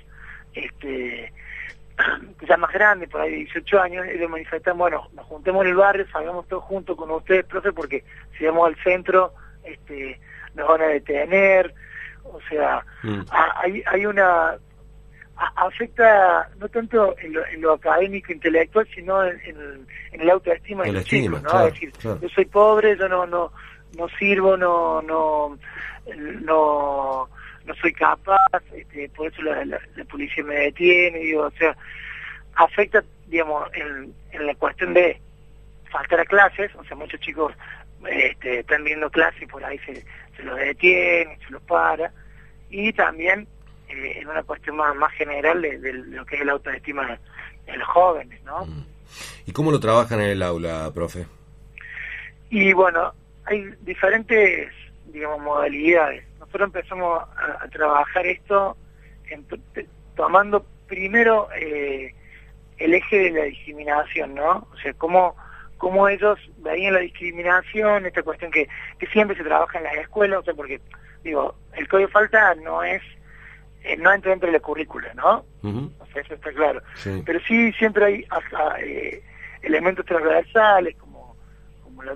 quizás más grandes, por ahí de 18 años, y de manifestar, bueno, nos juntemos en el barrio, salgamos todos juntos con ustedes, profe, porque si vamos al centro nos van a detener. O sea, hay una... afecta no tanto en lo académico intelectual, sino en el autoestima de los chicos, ¿no? Claro, es decir, claro, yo soy pobre, yo no sirvo, no soy capaz, por eso la policía me detiene, digo, o sea, afecta, digamos, en la cuestión de faltar a clases. O sea, muchos chicos están viendo clases y por ahí se los detiene, se los para, y también en una cuestión más general de lo que es la autoestima de los jóvenes, ¿no? ¿Y cómo lo trabajan en el aula, profe? Y bueno, hay diferentes, digamos, modalidades. Nosotros empezamos a trabajar esto tomando primero el eje de la discriminación, ¿no? O sea, cómo ellos veían la discriminación, esta cuestión que siempre se trabaja en las escuelas, o sea, porque, digo, el código de falta no entra dentro de la currícula, ¿no? O sea, eso está claro. Sí. Pero sí siempre hay elementos transversales como la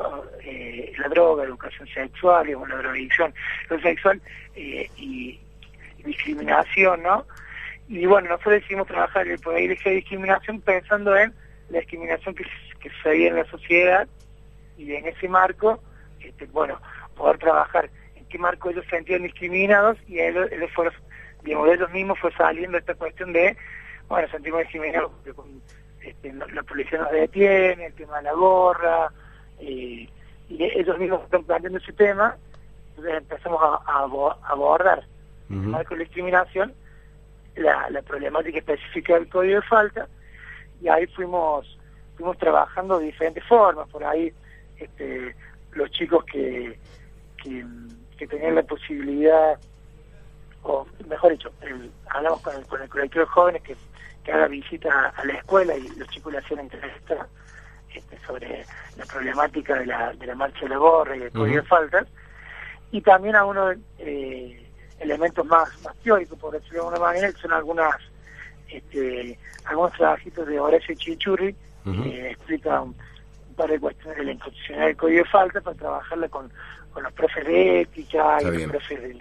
droga, educación sexual, digamos, la drogadicción, lo sexual y discriminación, ¿no? Y bueno, nosotros decidimos trabajar por ahí de discriminación pensando en la discriminación que se veía en la sociedad, y en ese marco, bueno, poder trabajar en qué marco ellos se sentían discriminados, y ellos fueron, digamos, de ellos mismos fue saliendo esta cuestión de, bueno, sentimos discriminados porque la policía nos detiene, el tema de la gorra, y ellos mismos están planteando ese tema. Entonces empezamos a abordar en el marco de la discriminación la problemática específica del código de falta, y ahí fuimos trabajando de diferentes formas. Por ahí los chicos que tenían la posibilidad, o mejor dicho, hablamos con el colectivo de jóvenes que haga visita a la escuela, y los chicos le hacían entrevistas sobre la problemática de la marcha de la gorra y del código de faltas, y también a unos elementos más teóricos, por decirlo de alguna manera, que son algunos trabajitos de Horacio Chichurri, que explica un par de cuestiones de la inconstitucionalidad del código de falta, para trabajarla con los profes de ética. Está y bien. Los profes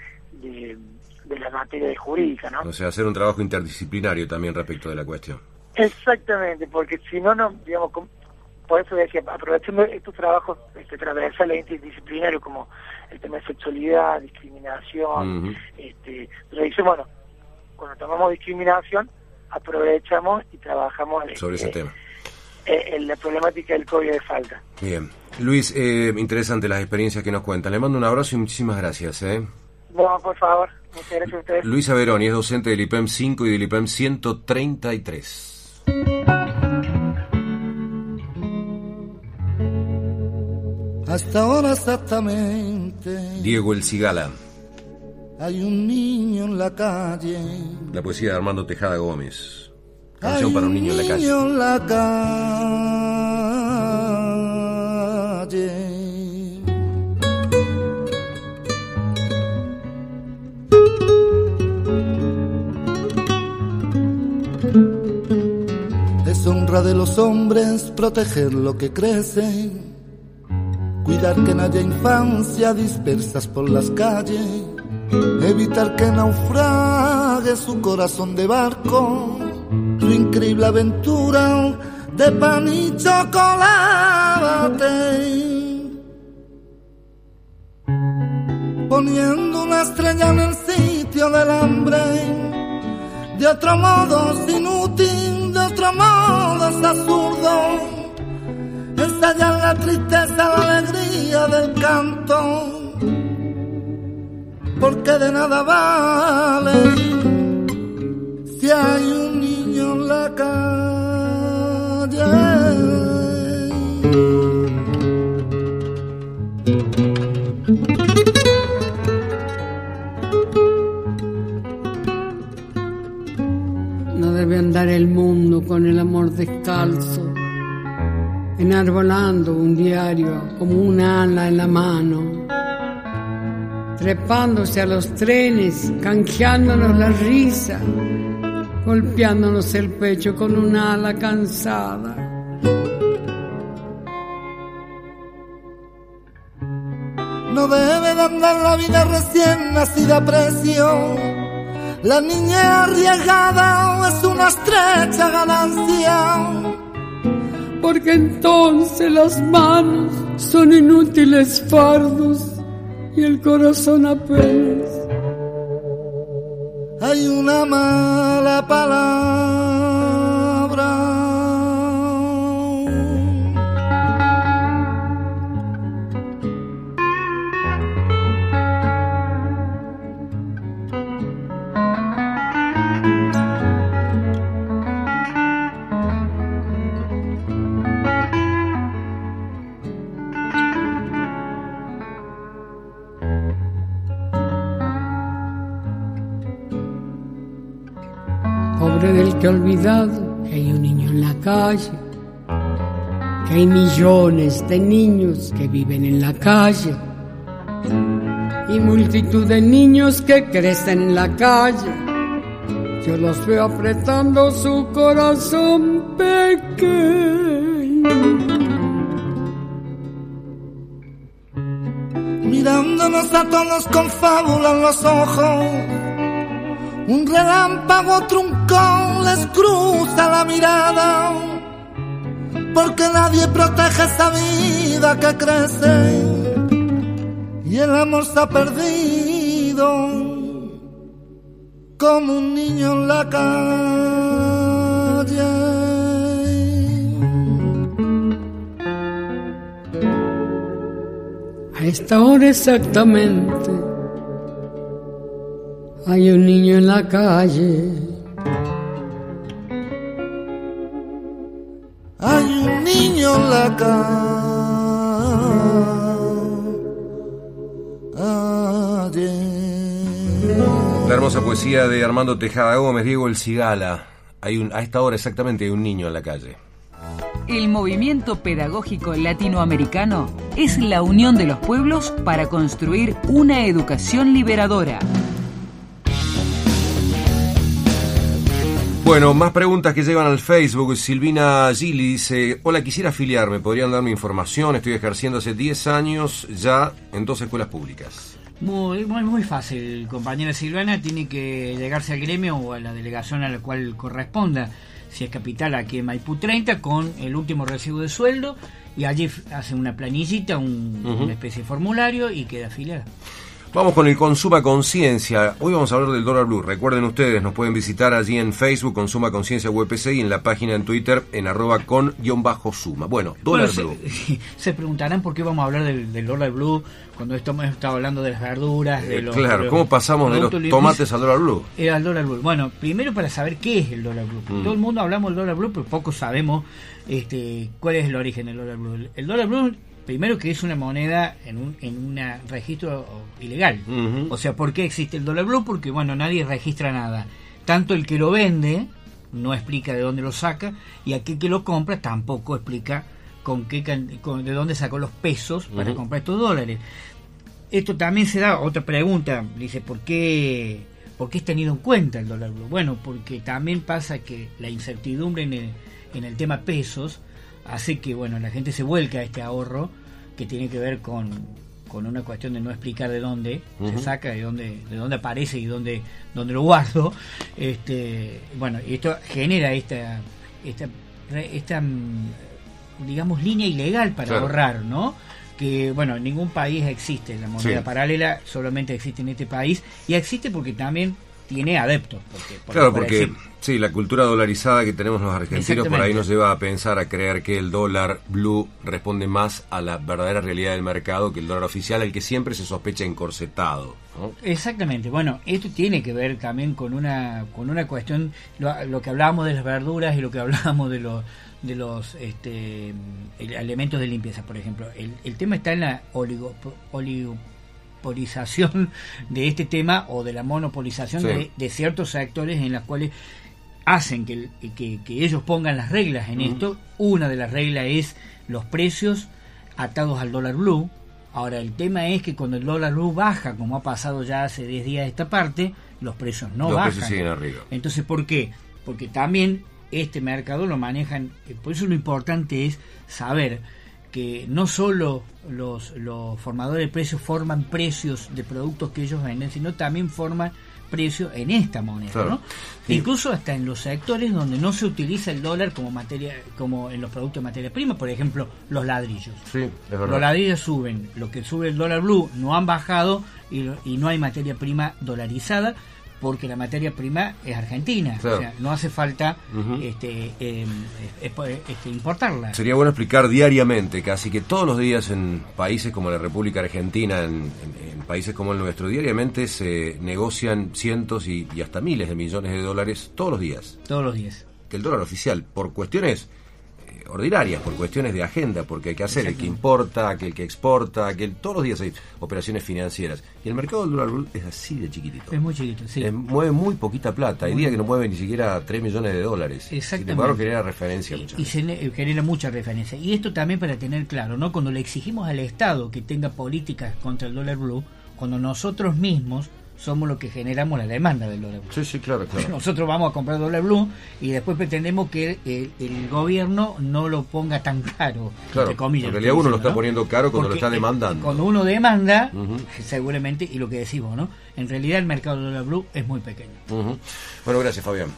de la materia de jurídica, ¿no? O sea, hacer un trabajo interdisciplinario también respecto de la cuestión. Exactamente, porque si no, digamos, por eso decía, aprovechando estos trabajos transversales interdisciplinarios como el tema de sexualidad, discriminación, pero dice, bueno, cuando tomamos discriminación, aprovechamos y trabajamos sobre ese tema. En la problemática del código de falta. Bien. Luis, interesante las experiencias que nos cuentan. Le mando un abrazo y muchísimas gracias. No, por favor. Muchas gracias a ustedes. Luis Averoni es docente del IPEM 5 y del IPEM 133. Hasta ahora exactamente. Diego El Cigala. Hay un niño en la calle. La poesía de Armando Tejada Gómez. Canción para un niño en la calle. Niño en la calle. Deshonra de los hombres proteger lo que crece. cuidar que no haya infancia dispersas por las calles, evitar que naufrague su corazón de barco, su increíble aventura de pan y chocolate, poniendo una estrella en el sitio del hambre. De otro modo es inútil, de otro modo es absurdo, estallar la tristeza, la alegría del canto, porque de nada vale si hay un niño en la calle. No debe andar el mundo con el amor descalzo, enarbolando un diario como un ala en la mano, trepándose a los trenes, canjeándonos la risa, golpeándonos el pecho con un ala cansada. No debe de andar la vida recién nacida a precio, la niña arriesgada es una estrecha ganancia, porque entonces las manos son inútiles fardos y el corazón apenas. Hay una mala palabra. Pobre del que ha olvidado que hay un niño en la calle, que hay millones de niños que viven en la calle y multitud de niños que crecen en la calle. Yo los veo apretando su corazón pequeño, mirándonos a todos con fábula en los ojos. Un relámpago truncón les cruza la mirada, porque nadie protege esa vida que crece y el amor se ha perdido como un niño en la calle. A esta hora exactamente hay un niño en la calle. Hay un niño en la calle. La hermosa poesía de Armando Tejada Gómez, Diego El Cigala. A esta hora exactamente hay un niño en la calle. El movimiento pedagógico latinoamericano es la unión de los pueblos para construir una educación liberadora. Bueno, más preguntas que llegan al Facebook. Silvina Gili dice: hola, quisiera afiliarme, ¿podrían darme información? Estoy ejerciendo hace 10 años ya en 2 escuelas públicas. Muy fácil, compañera Silvana. Tiene que llegarse al gremio o a la delegación a la cual corresponda, si es capital, aquí en Maipú 30, con el último recibo de sueldo, y allí hace una planillita, una especie de formulario, y queda afiliada. Vamos con el Consuma Conciencia. Hoy vamos a hablar del dólar blue. Recuerden ustedes, nos pueden visitar allí en Facebook, Consuma Conciencia UPC, y en la página en Twitter, en @con_suma. Bueno, dólar blue. Se preguntarán por qué vamos a hablar del dólar blue cuando hemos estado hablando de las verduras, de los... Claro, ¿cómo pasamos de los tomates al dólar blue? Al dólar blue. Bueno, primero para saber qué es el dólar blue. Todo el mundo hablamos del dólar blue, pero poco sabemos cuál es el origen del dólar blue. El dólar blue, primero, que es una moneda en un registro ilegal. O sea, ¿por qué existe el dólar blue? Porque, bueno, nadie registra nada. Tanto el que lo vende no explica de dónde lo saca, y aquel que lo compra tampoco explica de dónde sacó los pesos para comprar estos dólares. Esto también se da otra pregunta. Dice, ¿por qué es tenido en cuenta el dólar blue? Bueno, porque también pasa que la incertidumbre en el tema pesos hace que, bueno, la gente se vuelca a este ahorro que tiene que ver con una cuestión de no explicar de dónde se saca, de dónde aparece y dónde lo guardo. Bueno, y esto genera esta digamos línea ilegal para ahorrar, ¿no? Que bueno, en ningún país existe la moneda paralela, solamente existe en este país, y existe porque también tiene adeptos. Porque sí, la cultura dolarizada que tenemos los argentinos por ahí nos lleva a pensar, a creer que el dólar blue responde más a la verdadera realidad del mercado que el dólar oficial, el que siempre se sospecha encorsetado, ¿no? Exactamente. Bueno, esto tiene que ver también con una cuestión, lo que hablábamos de las verduras y lo que hablábamos de los elementos de limpieza, por ejemplo. El tema está en la oligopolización de este tema, o de la monopolización de ciertos sectores en las cuales hacen que ellos pongan las reglas en esto. Una de las reglas es los precios atados al dólar blue. Ahora, el tema es que cuando el dólar blue baja, como ha pasado ya hace 10 días de esta parte, los precios no bajan. Los precios siguen arriba. Entonces, ¿por qué? Porque también este mercado lo manejan. Por eso lo importante es saber que no solo los formadores de precios forman precios de productos que ellos venden, sino también forman precios en esta moneda, claro, ¿no? Sí. Incluso hasta en los sectores donde no se utiliza el dólar como en los productos de materia prima, por ejemplo, los ladrillos. Sí, es verdad. Los ladrillos suben, lo que sube el dólar blue no han bajado y no hay materia prima dolarizada, porque la materia prima es argentina, claro. O sea, no hace falta importarla. Sería bueno explicar diariamente, casi que todos los días en países como la República Argentina, en países como el nuestro, diariamente se negocian cientos y hasta miles de millones de dólares todos los días. Todos los días. Que el dólar oficial, por cuestiones ordinarias, por cuestiones de agenda, porque hay que hacer el que importa, aquel que exporta, todos los días hay operaciones financieras. Y el mercado del dólar blue es así de chiquitito. Es muy chiquito, sí. Mueve muy poquita plata. Hay días que no mueve ni siquiera 3 millones de dólares. Exactamente. Sin embargo, genera referencia. Y genera mucha referencia. Y esto también para tener claro, ¿no? Cuando le exigimos al Estado que tenga políticas contra el dólar blue, cuando nosotros mismos somos los que generamos la demanda del dólar blue. Sí, claro. Nosotros vamos a comprar dólar blue y después pretendemos que el gobierno no lo ponga tan caro, claro, entre comillas. En realidad uno lo está poniendo caro cuando lo está demandando. Cuando uno demanda, seguramente, y lo que decimos, ¿no? En realidad el mercado del dólar blue es muy pequeño. Bueno, gracias, Fabián.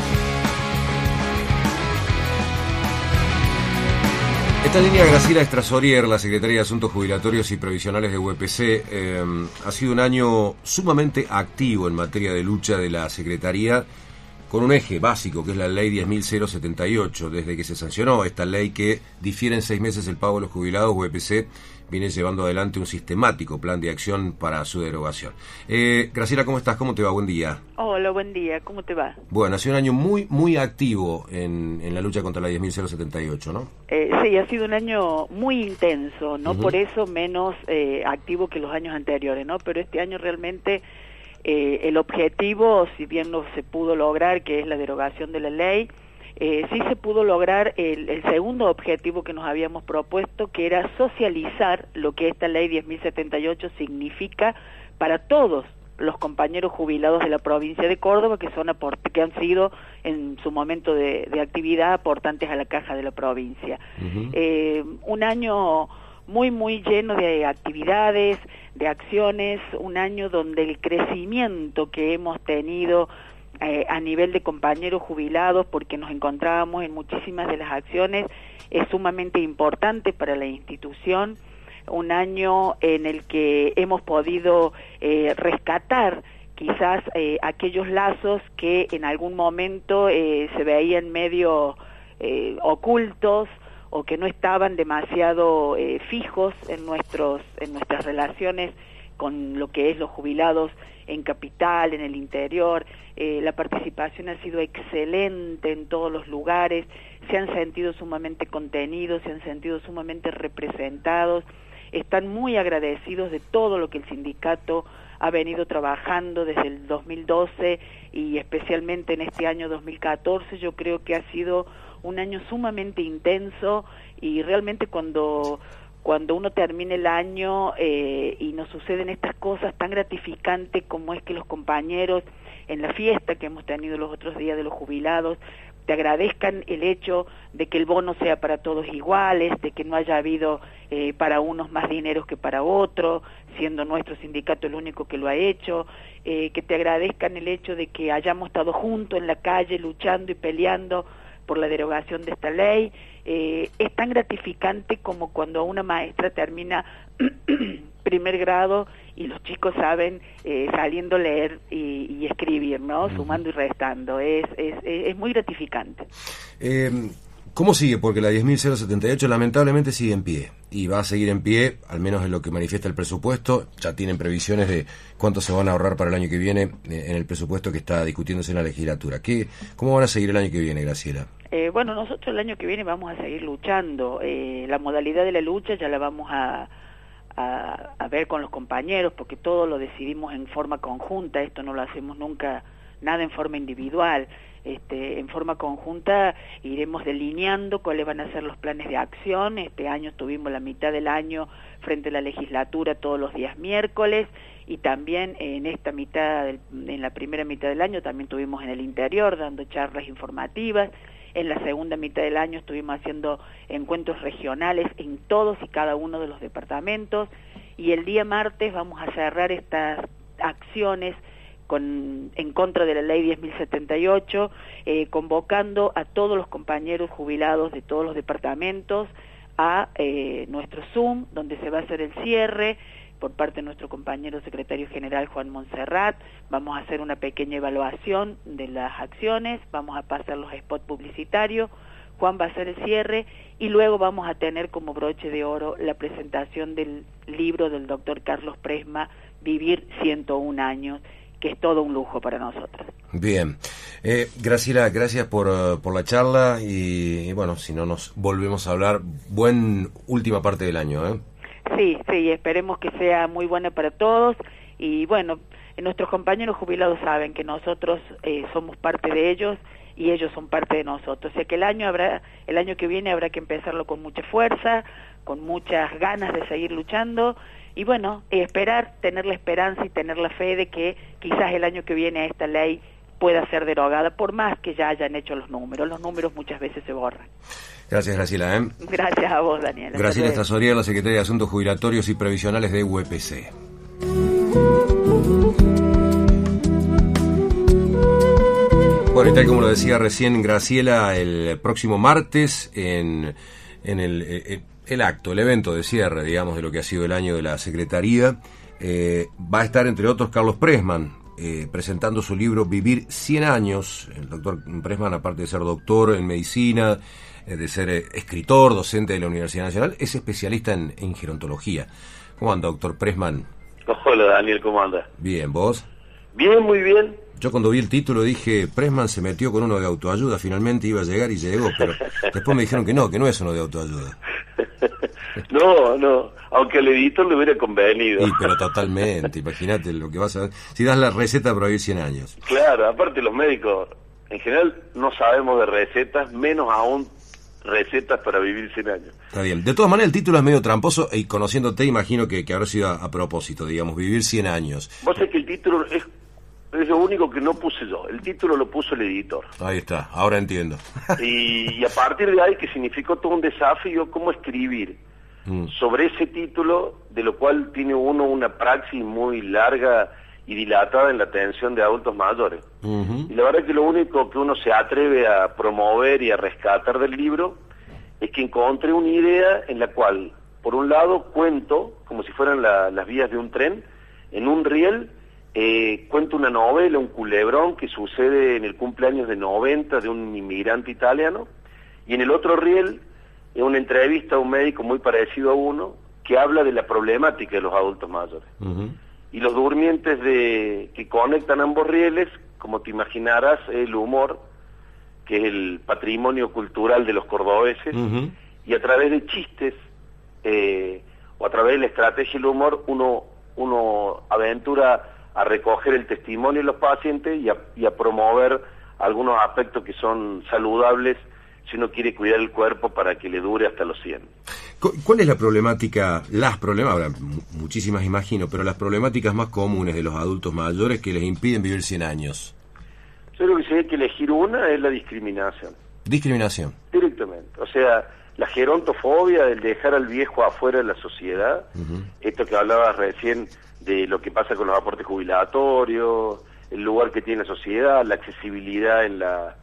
Esta línea, Graciela Estrasorier, la secretaria de Asuntos Jubilatorios y Previsionales de UPC, ha sido un año sumamente activo en materia de lucha de la Secretaría, con un eje básico que es la ley 10.078. Desde que se sancionó esta ley que difiere en 6 meses el pago de los jubilados, UPC viene llevando adelante un sistemático plan de acción para su derogación. Graciela, ¿cómo estás? ¿Cómo te va? Buen día. Hola, buen día. ¿Cómo te va? Bueno, ha sido un año muy, muy activo en la lucha contra la 10.078, ¿no? Sí, ha sido un año muy intenso, no por eso menos activo que los años anteriores, ¿no? Pero este año realmente el objetivo, si bien no se pudo lograr, que es la derogación de la ley, sí se pudo lograr el segundo objetivo que nos habíamos propuesto, que era socializar lo que esta ley 10.078 significa para todos los compañeros jubilados de la provincia de Córdoba, que han sido en su momento de actividad aportantes a la caja de la provincia. Un año muy, muy lleno de actividades, de acciones, un año donde el crecimiento que hemos tenido a nivel de compañeros jubilados, porque nos encontrábamos en muchísimas de las acciones, es sumamente importante para la institución. Un año en el que hemos podido rescatar quizás aquellos lazos que en algún momento se veían medio ocultos o que no estaban demasiado fijos en nuestras relaciones con lo que es los jubilados en capital, en el interior. La participación ha sido excelente en todos los lugares, se han sentido sumamente contenidos, se han sentido sumamente representados, están muy agradecidos de todo lo que el sindicato ha venido trabajando desde el 2012 y especialmente en este año 2014. Yo creo que ha sido un año sumamente intenso y realmente cuando uno termina el año y nos suceden estas cosas tan gratificantes como es que los compañeros en la fiesta que hemos tenido los otros días de los jubilados te agradezcan el hecho de que el bono sea para todos iguales, de que no haya habido para unos más dineros que para otros, siendo nuestro sindicato el único que lo ha hecho, que te agradezcan el hecho de que hayamos estado juntos en la calle luchando y peleando por la derogación de esta ley. Es tan gratificante como cuando una maestra termina primer grado y los chicos saben saliendo a leer y escribir, ¿no? Sumando y restando. Es muy gratificante. ¿Cómo sigue? Porque la 10.078 lamentablemente sigue en pie y va a seguir en pie, al menos en lo que manifiesta el presupuesto. Ya tienen previsiones de cuánto se van a ahorrar para el año que viene en el presupuesto que está discutiéndose en la legislatura. ¿Cómo van a seguir el año que viene, Graciela? Bueno, nosotros el año que viene vamos a seguir luchando. La modalidad de la lucha ya la vamos a ver con los compañeros, porque todo lo decidimos en forma conjunta. Esto no lo hacemos nunca, nada en forma individual. En forma conjunta iremos delineando cuáles van a ser los planes de acción. Este año tuvimos la mitad del año frente a la legislatura todos los días miércoles, y también en esta mitad, en la primera mitad del año también tuvimos en el interior dando charlas informativas. En la segunda mitad del año estuvimos haciendo encuentros regionales en todos y cada uno de los departamentos, y el día martes vamos a cerrar estas acciones en contra de la ley 10.078, convocando a todos los compañeros jubilados de todos los departamentos a nuestro Zoom, donde se va a hacer el cierre por parte de nuestro compañero secretario general Juan Montserrat. Vamos a hacer una pequeña evaluación de las acciones, vamos a pasar los spots publicitarios, Juan va a hacer el cierre, y luego vamos a tener como broche de oro la presentación del libro del doctor Carlos Presma, Vivir 101 años, que es todo un lujo para nosotros. Bien. Graciela, gracias por la charla, y bueno, si no nos volvemos a hablar, buen última parte del año, ¿eh? Sí, esperemos que sea muy buena para todos, y bueno, nuestros compañeros jubilados saben que nosotros somos parte de ellos y ellos son parte de nosotros. O sea que el año que viene habrá que empezarlo con mucha fuerza, con muchas ganas de seguir luchando, y bueno, tener la esperanza y tener la fe de que quizás el año que viene esta ley pueda ser derogada, por más que ya hayan hecho los números muchas veces se borran. Gracias, Graciela. Gracias a vos, Daniela. Graciela Estrasorier, la secretaria de Asuntos Jubilatorios y Previsionales de UEPC. Bueno, y tal como lo decía recién Graciela, el próximo martes en el acto, el evento de cierre, digamos, de lo que ha sido el año de la Secretaría, va a estar, entre otros, Carlos Presman, presentando su libro Vivir 100 años. El doctor Presman, aparte de ser doctor en medicina, de ser escritor, docente de la Universidad Nacional, es especialista en gerontología. ¿Cómo anda, doctor Presman? Hola, Daniel, ¿cómo anda? Bien, ¿vos? Bien, muy bien. Yo cuando vi el título dije, Presman se metió con uno de autoayuda, finalmente iba a llegar y llegó, pero después me dijeron que no es uno de autoayuda. No, aunque al editor le hubiera convenido. Sí, pero totalmente, imagínate lo que vas a ver. Si das la receta para vivir 100 años. Claro, aparte los médicos, en general, no sabemos de recetas, menos aún recetas para vivir 100 años. Está bien. De todas maneras, el título es medio tramposo, y conociéndote, imagino que habrá sido a propósito, digamos, vivir 100 años. Vos sabés que el título es lo único que no puse yo, el título lo puso el editor. Ahí está, ahora entiendo. Y a partir de ahí, que significó todo un desafío, cómo escribir sobre ese título, de lo cual tiene uno una praxis muy larga y dilatada en la atención de adultos mayores. Y la verdad que lo único que uno se atreve a promover y a rescatar del libro es que encontré una idea en la cual, por un lado, cuento, como si fueran las vías de un tren, en un riel, cuento una novela, un culebrón que sucede en el cumpleaños de 90 de un inmigrante italiano, y en el otro riel una entrevista a un médico muy parecido a uno que habla de la problemática de los adultos mayores. Y los durmientes que conectan ambos rieles, como te imaginarás, el humor, que es el patrimonio cultural de los cordobeses, y a través de chistes o a través de la estrategia del humor uno aventura a recoger el testimonio de los pacientes y a promover algunos aspectos que son saludables si uno quiere cuidar el cuerpo para que le dure hasta los 100. ¿Cuál es la problemática, habrá muchísimas imagino, pero las problemáticas más comunes de los adultos mayores que les impiden vivir 100 años? Yo creo que se hay que elegir decir una, es la discriminación. Discriminación. Directamente. O sea, la gerontofobia, el dejar al viejo afuera de la sociedad, esto que hablabas recién de lo que pasa con los aportes jubilatorios, el lugar que tiene la sociedad, la accesibilidad en la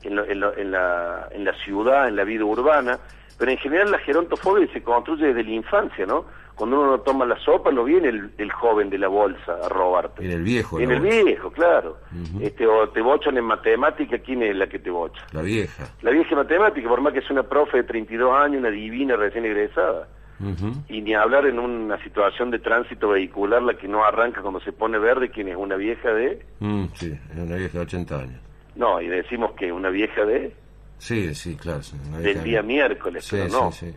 ciudad, en la vida urbana, pero en general la gerontofobia se construye desde la infancia, ¿no? Cuando uno no toma la sopa, no viene el joven de la bolsa a robarte. En el viejo. En el viejo, claro. O te bochan en matemática, ¿quién es la que te bocha? La vieja. La vieja matemática, por más que es una profe de 32 años, una divina recién egresada. Y ni hablar en una situación de tránsito vehicular, la que no arranca cuando se pone verde, ¿quién es? Una vieja de... sí, es una vieja de 80 años. No, y decimos que una vieja de... Sí, claro. Del día miércoles, sí, pero no. Sí.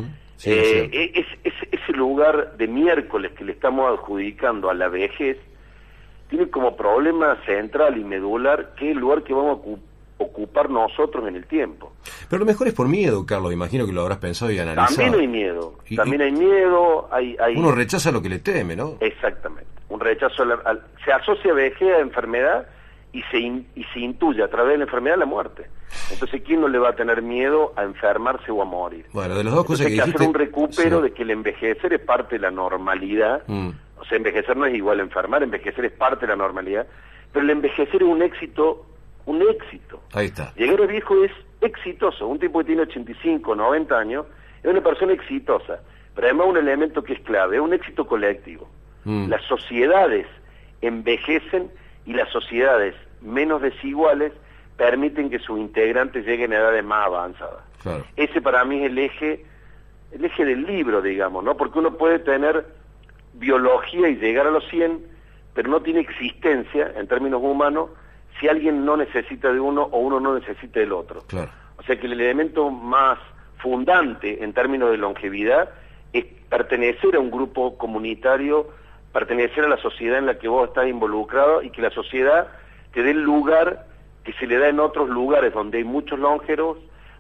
Ese lugar de miércoles que le estamos adjudicando a la vejez tiene como problema central y medular que es el lugar que vamos a ocupar nosotros en el tiempo. Pero lo mejor es por miedo, Carlos, imagino que lo habrás pensado y analizado. También hay miedo, hay... Uno rechaza lo que le teme, ¿no? Exactamente, un rechazo, se asocia vejez a enfermedad y se intuye a través de la enfermedad la muerte. Entonces, ¿quién no le va a tener miedo a enfermarse o a morir? Bueno, de las dos cosas que dijiste... Hay que hacer un recupero de que el envejecer es parte de la normalidad. O sea, envejecer no es igual a enfermar, envejecer es parte de la normalidad. Pero el envejecer es un éxito. Ahí está. Llegar a viejo es exitoso. Un tipo que tiene 85, 90 años es una persona exitosa. Pero además un elemento que es clave, es un éxito colectivo. Las sociedades envejecen y las sociedades menos desiguales permiten que sus integrantes lleguen a edades más avanzadas. Claro. Ese para mí es el eje del libro, digamos, ¿no? Porque uno puede tener biología y llegar a los 100, pero no tiene existencia en términos humanos si alguien no necesita de uno o uno no necesita del otro. Claro. O sea que el elemento más fundante en términos de longevidad es pertenecer a un grupo comunitario, pertenecer a la sociedad en la que vos estás involucrado y que la sociedad te dé el lugar que se le da en otros lugares donde hay muchos longevos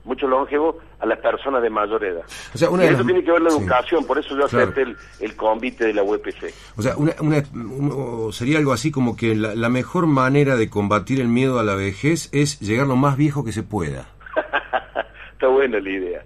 a las personas de mayor edad. O sea, y eso tiene que ver la educación, por eso yo acepté el convite de la UPC. O sea, sería algo así como que la mejor manera de combatir el miedo a la vejez es llegar lo más viejo que se pueda. Está buena la idea.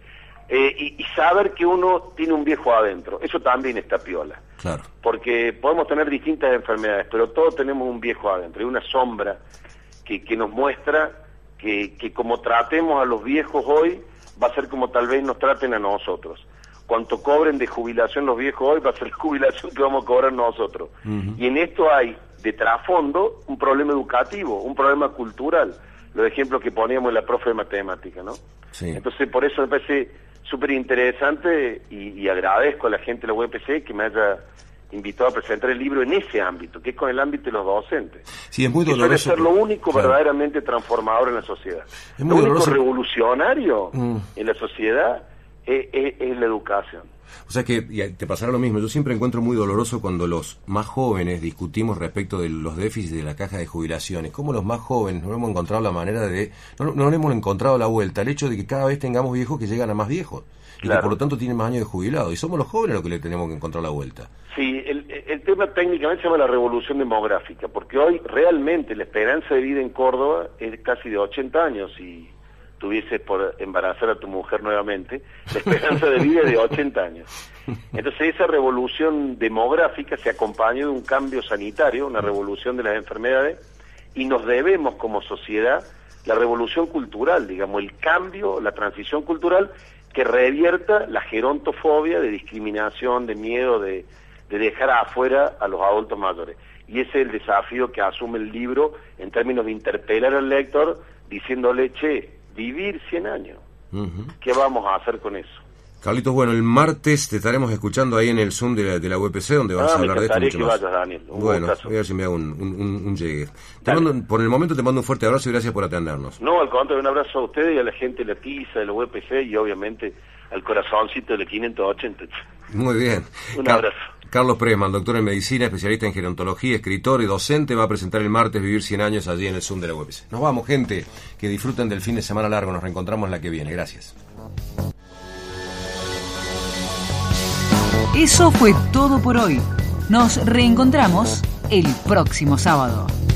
Y saber que uno tiene un viejo adentro, eso también está piola. Claro. Porque podemos tener distintas enfermedades, pero todos tenemos un viejo adentro, hay una sombra que nos muestra que como tratemos a los viejos hoy, va a ser como tal vez nos traten a nosotros. Cuanto cobren de jubilación los viejos hoy, va a ser la jubilación que vamos a cobrar nosotros. Y en esto hay, de trasfondo, un problema educativo, un problema cultural. Los ejemplos que poníamos en la profe de matemática, ¿no? Sí. Entonces, por eso me parece súper interesante y agradezco a la gente de la UPC que me haya invitado a presentar el libro en ese ámbito, que es con el ámbito de los docentes. Sí, es muy doloroso. Que suele ser lo único verdaderamente transformador en la sociedad. Es muy lo único doloroso. Revolucionario en la sociedad es la educación. O sea que te pasará lo mismo. Yo siempre encuentro muy doloroso cuando los más jóvenes discutimos respecto de los déficits de la caja de jubilaciones. Cómo los más jóvenes no hemos encontrado la manera de... No hemos encontrado la vuelta al hecho de que cada vez tengamos viejos que llegan a más viejos. Y que por lo tanto tienen más años de jubilado. Y somos los jóvenes los que le tenemos que encontrar la vuelta. Sí, el tema técnicamente se llama la revolución demográfica, porque hoy realmente la esperanza de vida en Córdoba es casi de 80 años. Si tuvieses por embarazar a tu mujer nuevamente, la esperanza de vida es de 80 años. Entonces esa revolución demográfica se acompañó de un cambio sanitario, una revolución de las enfermedades, y nos debemos como sociedad la revolución cultural, digamos, el cambio, la transición cultural que revierta la gerontofobia de discriminación, de miedo, de dejar afuera a los adultos mayores. Y ese es el desafío que asume el libro en términos de interpelar al lector diciéndole, vivir 100 años, ¿qué vamos a hacer con eso? Carlitos, bueno, el martes te estaremos escuchando ahí en el Zoom de la UPC, donde vamos a hablar de esto mucho que más. Vayas, Daniel. Voy a ver si me hago un llegue. Por el momento te mando un fuerte abrazo y gracias por atendernos. No, al contrario, un abrazo a ustedes y a la gente de la PISA, de la UPC y obviamente al corazoncito de la 580. Muy bien. Un abrazo. Carlos Presman, doctor en medicina, especialista en gerontología, escritor y docente, va a presentar el martes Vivir 100 años allí en el Zoom de la UPC. Nos vamos, gente, que disfruten del fin de semana largo. Nos reencontramos la que viene. Gracias. Eso fue todo por hoy. Nos reencontramos el próximo sábado.